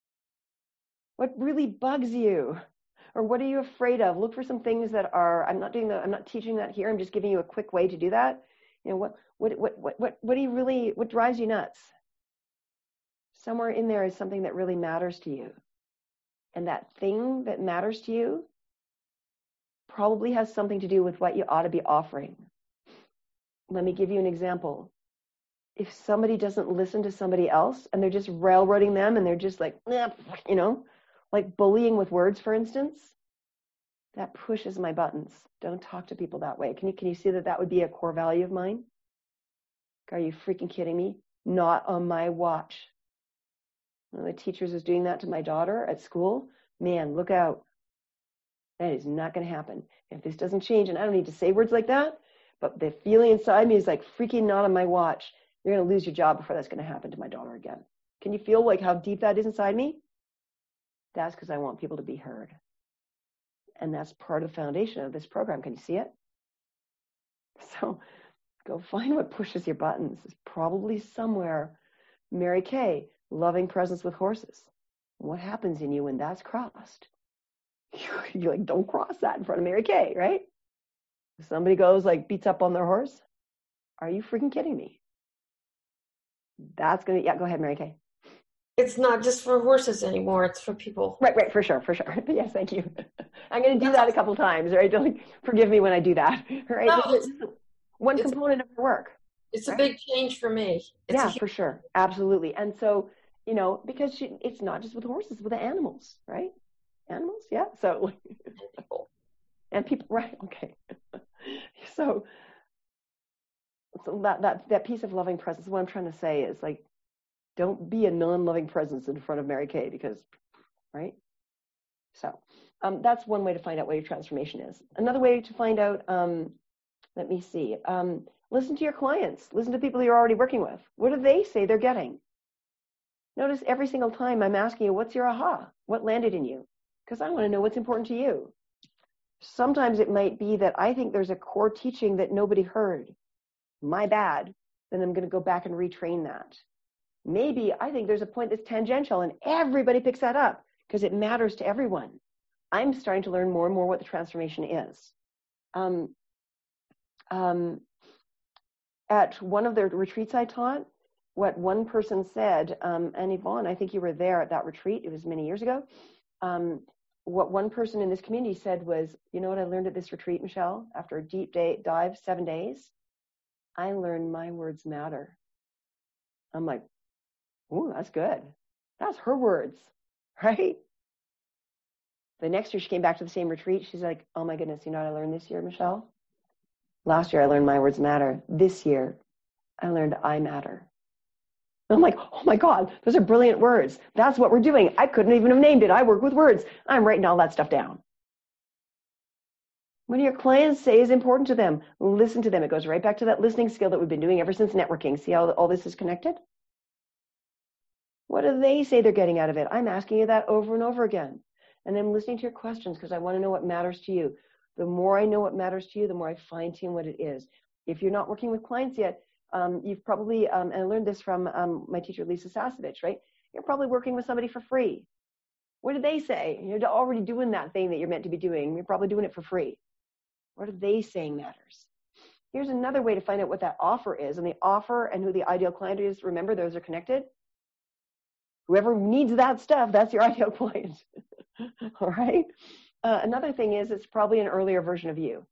[SPEAKER 1] What really bugs you? Or what are you afraid of? Look for some things that are, I'm not teaching that here. I'm just giving you a quick way to do that. What do you really, what drives you nuts? Somewhere in there is something that really matters to you. And that thing that matters to you probably has something to do with what you ought to be offering. Let me give you an example. If somebody doesn't listen to somebody else and they're just railroading them and they're just like, like bullying with words, for instance, that pushes my buttons. Don't talk to people that way. Can you see that would be a core value of mine? Are you freaking kidding me? Not on my watch. One of the teachers was doing that to my daughter at school. Man, look out. That is not going to happen. If this doesn't change, and I don't need to say words like that, but the feeling inside me is like, freaking not on my watch. You're going to lose your job before that's going to happen to my daughter again. Can you feel like how deep that is inside me? That's because I want people to be heard. And that's part of the foundation of this program. Can you see it? So go find what pushes your buttons. It's probably somewhere. Mary Kay, loving presence with horses. What happens in you when that's crossed? You're like, don't cross that in front of Mary Kay, right? If somebody goes like beats up on their horse, are you freaking kidding me? That's going to, go ahead, Mary Kay.
[SPEAKER 5] It's not just for horses anymore. It's for people.
[SPEAKER 1] Right, for sure. Yes, thank you. I'm going to do that a couple times, right? Don't forgive me when I do that, right?
[SPEAKER 5] No,
[SPEAKER 1] it's one component of the work.
[SPEAKER 5] It's a big change for me.
[SPEAKER 1] For sure. Absolutely. And so, because it's not just with horses, it's with the animals, right? Animals, yeah. So, and people, right? Okay. So that piece of loving presence. What I'm trying to say is like, don't be a non-loving presence in front of Mary Kay because, right? So that's one way to find out what your transformation is. Another way to find out, let me see. Listen to your clients. Listen to people you're already working with. What do they say they're getting? Notice every single time I'm asking you, what's your aha? What landed in you? Because I want to know what's important to you. Sometimes it might be that I think there's a core teaching that nobody heard. My bad. Then I'm going to go back and retrain that. Maybe I think there's a point that's tangential and everybody picks that up because it matters to everyone. I'm starting to learn more and more what the transformation is. At one of the retreats I taught, what one person said, and Yvonne, I think you were there at that retreat, it was many years ago. What one person in this community said was, you know what I learned at this retreat, Michelle? After a deep dive, 7 days, I learned my words matter. I'm like, ooh, that's good. That's her words, right? The next year she came back to the same retreat. She's like, oh my goodness, you know what I learned this year, Michelle? Last year I learned my words matter. This year I learned I matter. And I'm like, oh my God, those are brilliant words. That's what we're doing. I couldn't even have named it. I work with words. I'm writing all that stuff down. What do your clients say is important to them? Listen to them. It goes right back to that listening skill that we've been doing ever since networking. See how all this is connected? What do they say they're getting out of it? I'm asking you that over and over again. And I'm listening to your questions because I want to know what matters to you. The more I know what matters to you, the more I fine-tune what it is. If you're not working with clients yet, you've probably, and I learned this from my teacher, Lisa Sasevich, right? You're probably working with somebody for free. What do they say? You're already doing that thing that you're meant to be doing. You're probably doing it for free. What are they saying matters? Here's another way to find out what that offer is. And the offer and who the ideal client is, remember, those are connected. Whoever needs that stuff, that's your ideal client. All right? Another thing is it's probably an earlier version of you.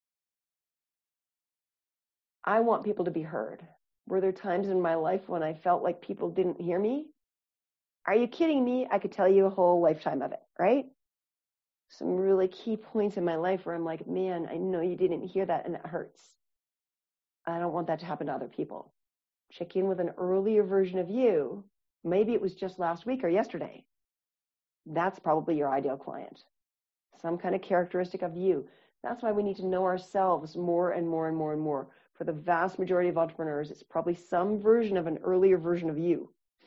[SPEAKER 1] I want people to be heard. Were there times in my life when I felt like people didn't hear me? Are you kidding me? I could tell you a whole lifetime of it, right? Some really key points in my life where I'm like, man, I know you didn't hear that and it hurts. I don't want that to happen to other people. Check in with an earlier version of you. Maybe it was just last week or yesterday. That's probably your ideal client. Some kind of characteristic of you. That's why we need to know ourselves more and more and more and more. For the vast majority of entrepreneurs, it's probably some version of an earlier version of you.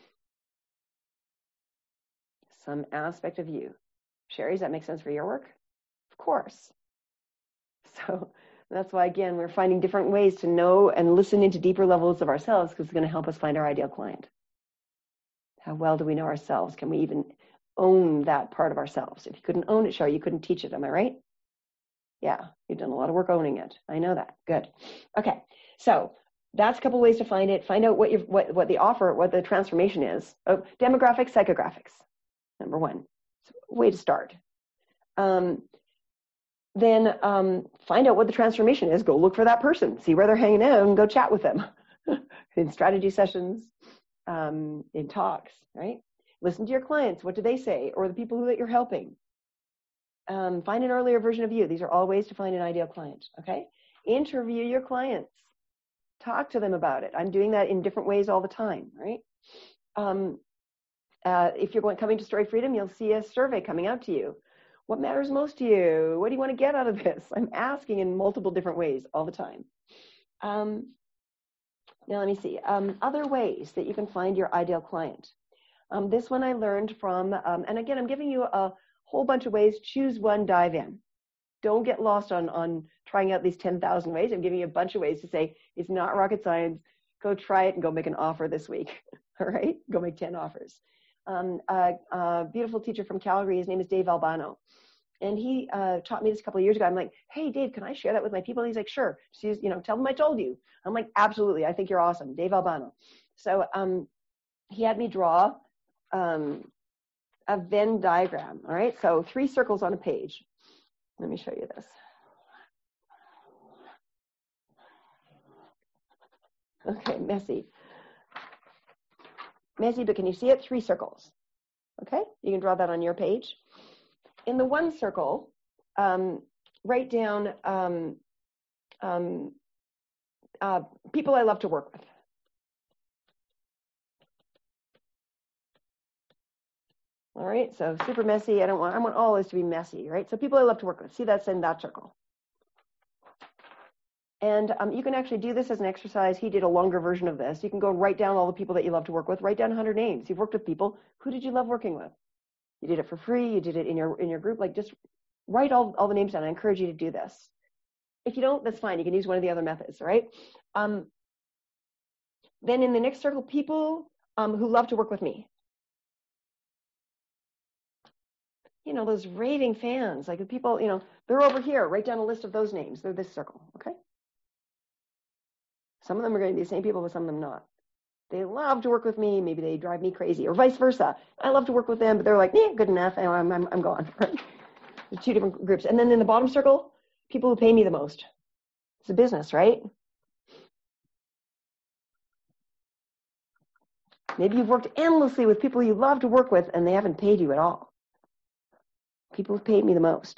[SPEAKER 1] Some aspect of you. Sherry, does that make sense for your work? Of course. So that's why, again, we're finding different ways to know and listen into deeper levels of ourselves because it's going to help us find our ideal client. How well do we know ourselves? Can we even own that part of ourselves? If you couldn't own it, Sherry, you couldn't teach it. Am I right? Yeah, you've done a lot of work owning it. I know that. Good. Okay, so that's a couple ways to find it. Find out what the offer, what the transformation is. Oh, demographics, psychographics. Number one. Way to start. Then find out what the transformation is. Go look for that person. See where they're hanging out and go chat with them in strategy sessions, in talks, right? Listen to your clients. What do they say? Or the people that you're helping. Find an earlier version of you. These are all ways to find an ideal client, okay? Interview your clients. Talk to them about it. I'm doing that in different ways all the time, right? If you're coming to Story Freedom, you'll see a survey coming out to you. What matters most to you? What do you want to get out of this? I'm asking in multiple different ways all the time. Now, let me see. Other ways that you can find your ideal client. This one I learned from, and again, I'm giving you a whole bunch of ways. Choose one, dive in. Don't get lost on trying out these 10,000 ways. I'm giving you a bunch of ways to say, it's not rocket science. Go try it and go make an offer this week. All right? Go make 10 offers. A beautiful teacher from Calgary, his name is Dave Albano. And he taught me this a couple of years ago. I'm like, hey, Dave, can I share that with my people? He's like, sure. Just, tell them I told you. I'm like, absolutely. I think you're awesome. Dave Albano. So he had me draw a Venn diagram. All right. So 3 circles on a page. Let me show you this. Okay, messy, but can you see it? 3 circles. Okay, you can draw that on your page. In the one circle, write down people I love to work with. All right, so super messy. I want all this to be messy, right? So people I love to work with. See, that's in that circle. And you can actually do this as an exercise. He did a longer version of this. You can go write down all the people that you love to work with. Write down 100 names. You've worked with people. Who did you love working with? You did it for free. You did it in your group. Like, just write all the names down. I encourage you to do this. If you don't, that's fine. You can use one of the other methods, right? Then in the next circle, people who love to work with me. Those raving fans, like the people, they're over here. Write down a list of those names. They're this circle, okay? Some of them are going to be the same people, but some of them not. They love to work with me. Maybe they drive me crazy, or vice versa. I love to work with them, but they're like, good enough. I'm gone. There's 2 different groups. And then in the bottom circle, people who pay me the most. It's a business, right? Maybe you've worked endlessly with people you love to work with, and they haven't paid you at all. People who paid me the most.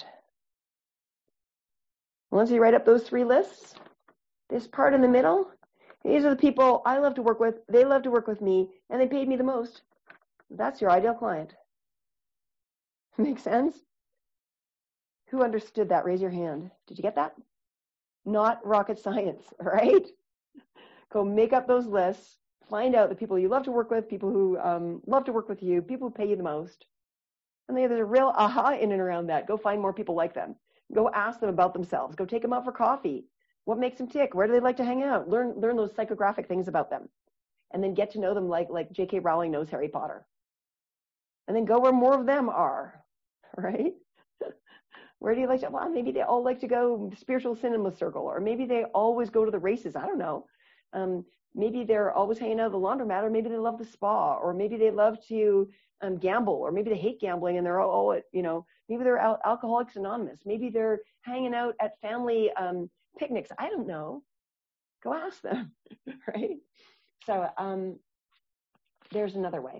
[SPEAKER 1] Once you write up those 3 lists, this part in the middle, these are the people I love to work with, they love to work with me, and they paid me the most. That's your ideal client. Make sense? Who understood that? Raise your hand. Did you get that? Not rocket science, right? Go make up those lists. Find out the people you love to work with, people who love to work with you, people who pay you the most. And there's a real aha in and around that. Go find more people like them. Go ask them about themselves. Go take them out for coffee. What makes them tick? Where do they like to hang out? Learn those psychographic things about them. And then get to know them like J.K. Rowling knows Harry Potter. And then go where more of them are, right? Where do you like to, well, maybe they all like to go spiritual cinema circle, or maybe they always go to the races. I don't know. Maybe they're always hanging out at the laundromat, or maybe they love the spa, or maybe they love to gamble, or maybe they hate gambling and they're all at, maybe they're Alcoholics Anonymous. Maybe they're hanging out at family picnics. I don't know. Go ask them, right? So there's another way.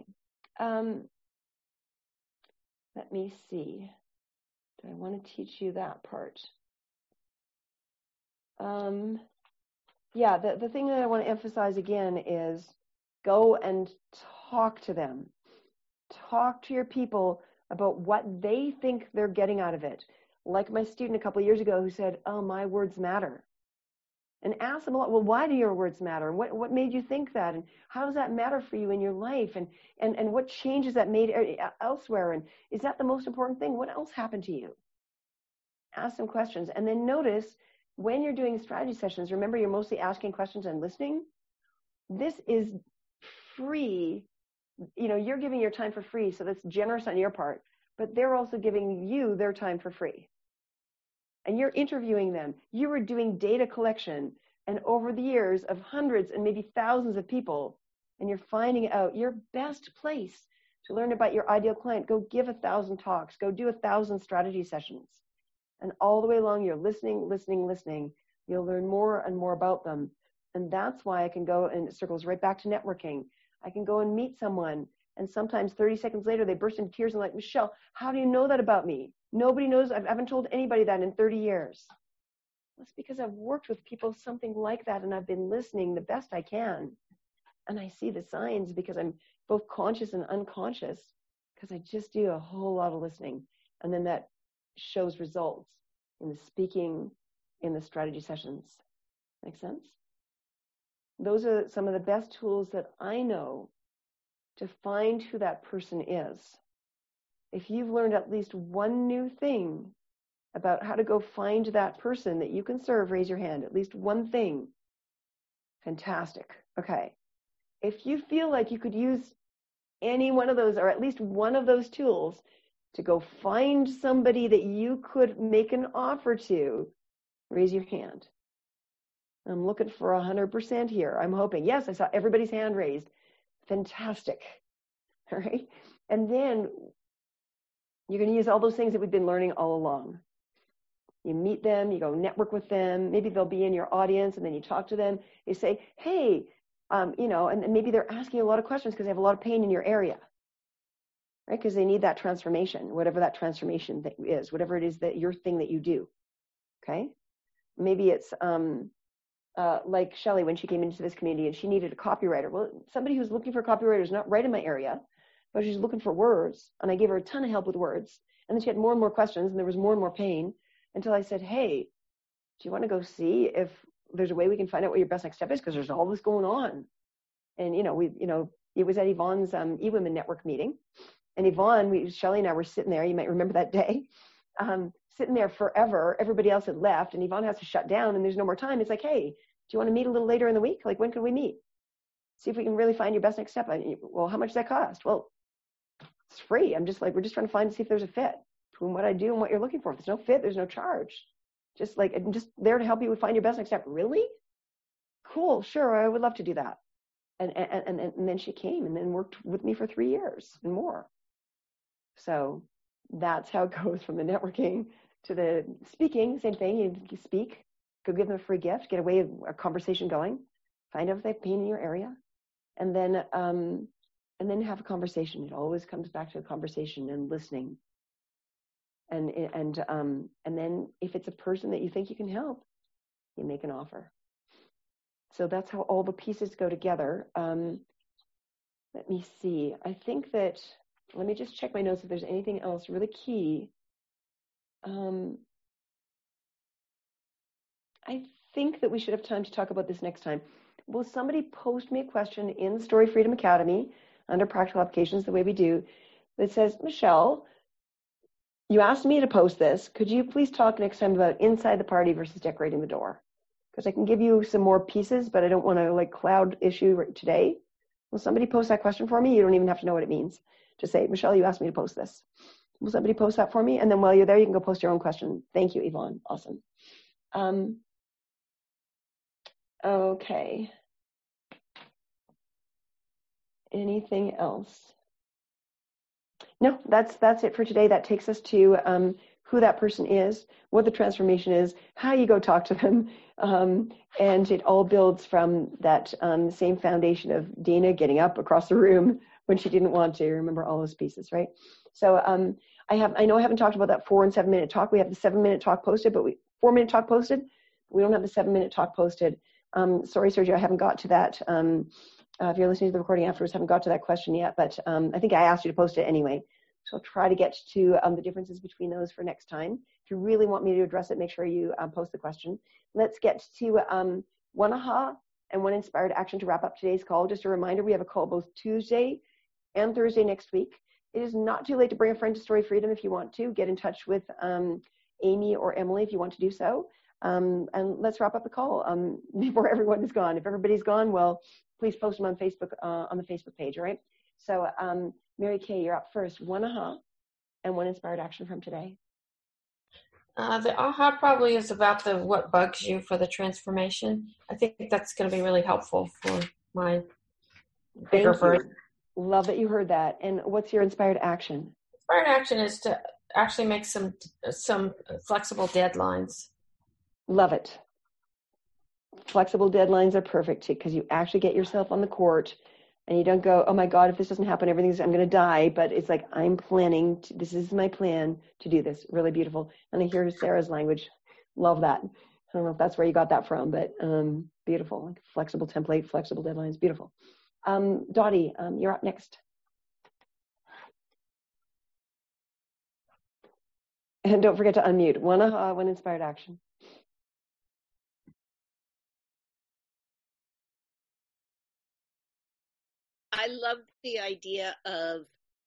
[SPEAKER 1] Let me see. Do I want to teach you that part? Yeah, the thing that I want to emphasize again is go and talk to them. Talk to your people about what they think they're getting out of it. Like my student a couple of years ago who said, oh, my words matter. And ask them a lot, well, why do your words matter? And what made you think that? And how does that matter for you in your life? And what changes that made elsewhere? And is that the most important thing? What else happened to you? Ask them questions. And then notice when you're doing strategy sessions, remember you're mostly asking questions and listening. This is free. You're giving your time for free, so that's generous on your part. But they're also giving you their time for free. And you're interviewing them. You are doing data collection. And over the years of hundreds and maybe thousands of people, and you're finding out your best place to learn about your ideal client. Go give 1,000 talks. Go do 1,000 strategy sessions. And all the way along, you're listening. You'll learn more and more about them. And that's why I can go, and it circles right back to networking. I can go and meet someone, and sometimes 30 seconds later, they burst into tears and like, Michelle, how do you know that about me? Nobody knows. I haven't told anybody that in 30 years. That's because I've worked with people something like that, and I've been listening the best I can. And I see the signs because I'm both conscious and unconscious, because I just do a whole lot of listening. And then that shows results in the speaking, in the strategy sessions. Make sense? Those are some of the best tools that I know to find who that person is. If you've learned at least one new thing about how to go find that person that you can serve, raise your hand. At least one thing. Fantastic. Okay. If you feel like you could use any one of those, or at least one of those tools, to go find somebody that you could make an offer to, raise your hand. I'm looking for 100% here. I'm hoping. Yes, I saw everybody's hand raised. Fantastic. All right. And then you're going to use all those things that we've been learning all along. You meet them, you go network with them. Maybe they'll be in your audience, and then you talk to them. You say, hey, and maybe they're asking a lot of questions because they have a lot of pain in your area, right? Because they need that transformation, whatever that transformation is, whatever it is that your thing that you do. Okay. Maybe it's like Shelley when she came into this community and she needed a copywriter. Well, somebody who's looking for a copywriter is not right in my area, but she's looking for words. And I gave her a ton of help with words. And then she had more and more questions, and there was more and more pain, until I said, hey, do you want to go see if there's a way we can find out what your best next step is? Because there's all this going on. And, it was at Yvonne's eWomen Network meeting. And Yvonne, Shelley and I were sitting there. You might remember that day. Sitting there forever. Everybody else had left, and Yvonne has to shut down, and there's no more time. It's like, hey, do you want to meet a little later in the week? Like, when can we meet? See if we can really find your best next step. Well, how much does that cost? Well, it's free. I'm just like, we're just trying to see if there's a fit between what I do and what you're looking for. If there's no fit, there's no charge. I'm just there to help you find your best next step. Really? Cool. Sure. I would love to do that. And then she came and then worked with me for 3 years and more. So that's how it goes from the networking to the speaking. Same thing. You speak, go give them a free gift, get a conversation going, find out if they have pain in your area, and then have a conversation. It always comes back to a conversation and listening. And then if it's a person that you think you can help, you make an offer. So that's how all the pieces go together. Let me see. I think that, let me just check my notes if there's anything else really key. I think that we should have time to talk about this next time. Will somebody post me a question in Story Freedom Academy under practical applications, the way we do, that says, Michelle, you asked me to post this. Could you please talk next time about inside the party versus decorating the door? Because I can give you some more pieces, but I don't want to like cloud issue right today. Will somebody post that question for me? You don't even have to know what it means. Just say, Michelle, you asked me to post this. Will somebody post that for me? And then while you're there, you can go post your own question. Thank you, Yvonne. Awesome. Okay. Anything else? No, that's it for today. That takes us to who that person is, what the transformation is, how you go talk to them, and it all builds from that same foundation of Dana getting up across the room when she didn't want to. Remember all those pieces, right? So I know I haven't talked about that 4 and 7 minute talk. We have the 7 minute talk posted, but 4 minute talk posted. We don't have the 7 minute talk posted. Sorry, Sergio, I haven't got to that. If you're listening to the recording afterwards, I haven't got to that question yet, but I think I asked you to post it anyway. So I'll try to get to the differences between those for next time. If you really want me to address it, make sure you post the question. Let's get to one aha and one inspired action to wrap up today's call. Just a reminder, we have a call both Tuesday and Thursday next week. It is not too late to bring a friend to Story Freedom if you want to. Get in touch with Amy or Emily if you want to do so. And let's wrap up the call before everyone is gone. If everybody's gone, well, please post them on Facebook, on the Facebook page, all right? So Mary Kay, you're up first. One aha and one inspired action from today.
[SPEAKER 5] The aha probably is about what bugs you for the transformation. I think that's going to be really helpful for my bigger version.
[SPEAKER 1] Love that you heard that. And what's your inspired action?
[SPEAKER 5] Inspired action is to actually make some flexible deadlines.
[SPEAKER 1] Love it. Flexible deadlines are perfect because you actually get yourself on the court and you don't go, oh my God, if this doesn't happen, I'm going to die. But it's like, I'm planning, this is my plan to do this. Really beautiful. And I hear Sarah's language. Love that. I don't know if that's where you got that from, but beautiful. Like flexible template, flexible deadlines, beautiful. Dottie, you're up next. And don't forget to unmute. One aha, one inspired action.
[SPEAKER 7] I love the idea of,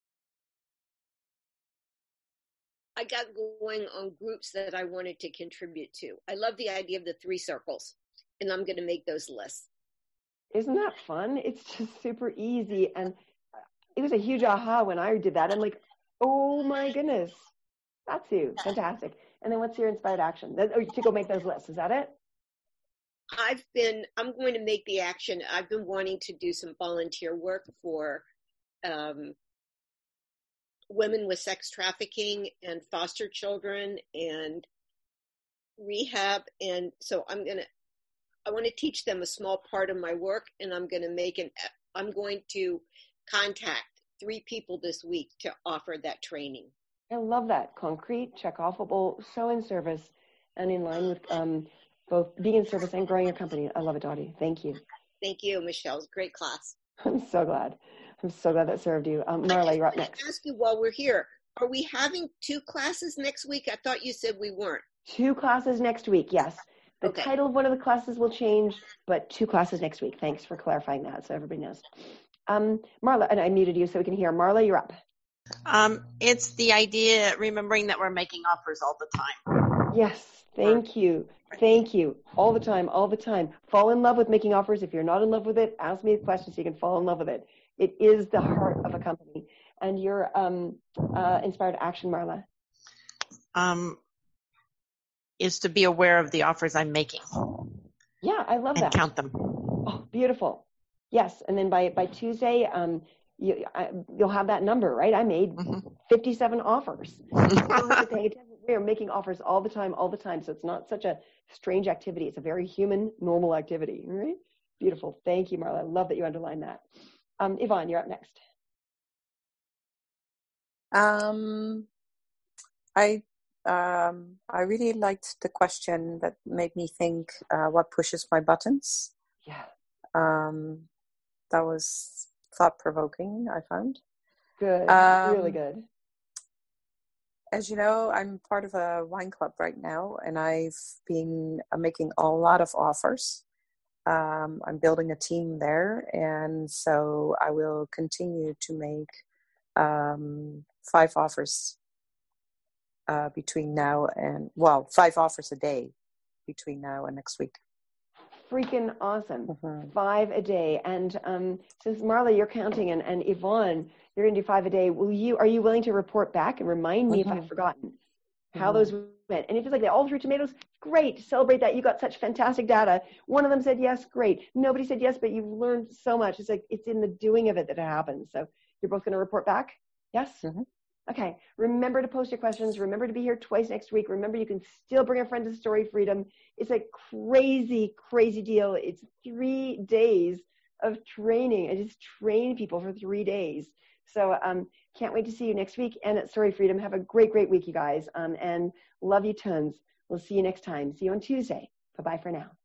[SPEAKER 7] I got going on groups that I wanted to contribute to. I love the idea of the 3 circles, and I'm going to make those lists.
[SPEAKER 1] Isn't that fun? It's just super easy. And it was a huge aha when I did that. I'm like, oh my goodness, that's you. Fantastic. And then what's your inspired action? To go make those lists. Is that it?
[SPEAKER 7] I'm going to make the action. I've been wanting to do some volunteer work for women with sex trafficking and foster children and rehab. And so I want to teach them a small part of my work, and I'm going to contact 3 people this week to offer that training.
[SPEAKER 1] I love that. Concrete, check offable, so in service and in line with both being in service and growing your company. I love it, Dottie. Thank you.
[SPEAKER 7] Thank you, Michelle. It's a great class.
[SPEAKER 1] I'm so glad. that served you. Marla, you're up next.
[SPEAKER 7] Ask you while we're here, are we having 2 classes next week? I thought you said we weren't.
[SPEAKER 1] 2 classes next week, yes. The title of one of the classes will change, but 2 classes next week. Thanks for clarifying that so everybody knows. Marla, and I muted you so we can hear. Marla, you're up.
[SPEAKER 8] It's the idea, remembering that we're making offers all the time.
[SPEAKER 1] Yes, thank you. Thank you. All the time, all the time. Fall in love with making offers. If you're not in love with it, ask me a question so you can fall in love with it. It is the heart of a company. And your inspired action, Marla?
[SPEAKER 8] Is to be aware of the offers I'm making.
[SPEAKER 1] Yeah, I love that.
[SPEAKER 8] And count them.
[SPEAKER 1] Oh, beautiful. Yes, and then by Tuesday, you'll have that number, right? I made 57 offers. We are making offers all the time, so it's not such a strange activity. It's a very human, normal activity, right? Beautiful. Thank you, Marla. I love that you underlined that. Yvonne, you're up next.
[SPEAKER 3] I really liked the question that made me think, what pushes my buttons?
[SPEAKER 1] Yeah.
[SPEAKER 3] That was thought-provoking, I found.
[SPEAKER 1] Good. Really good.
[SPEAKER 3] As you know, I'm part of a wine club right now, and I've been making a lot of offers. I'm building a team there, and so I will continue to make 5 offers between now and, 5 offers a day between now and next week.
[SPEAKER 1] Freaking awesome. 5 a day. And since Marla, you're counting, and Yvonne, you're going to do 5 a day, are you willing to report back and remind me if I've forgotten how those went? And if it's like they all threw tomatoes, great. Celebrate that. You got such fantastic data. One of them said yes, great. Nobody said yes, but you've learned so much. It's like it's in the doing of it that it happens. So you're both going to report back? Yes? Okay. Remember to post your questions. Remember to be here twice next week. Remember, you can still bring a friend to Story Freedom. It's a crazy, crazy deal. It's 3 days of training. I just train people for 3 days. So can't wait to see you next week and at Story Freedom. Have a great, great week, you guys. And love you tons. We'll see you next time. See you on Tuesday. Bye-bye for now.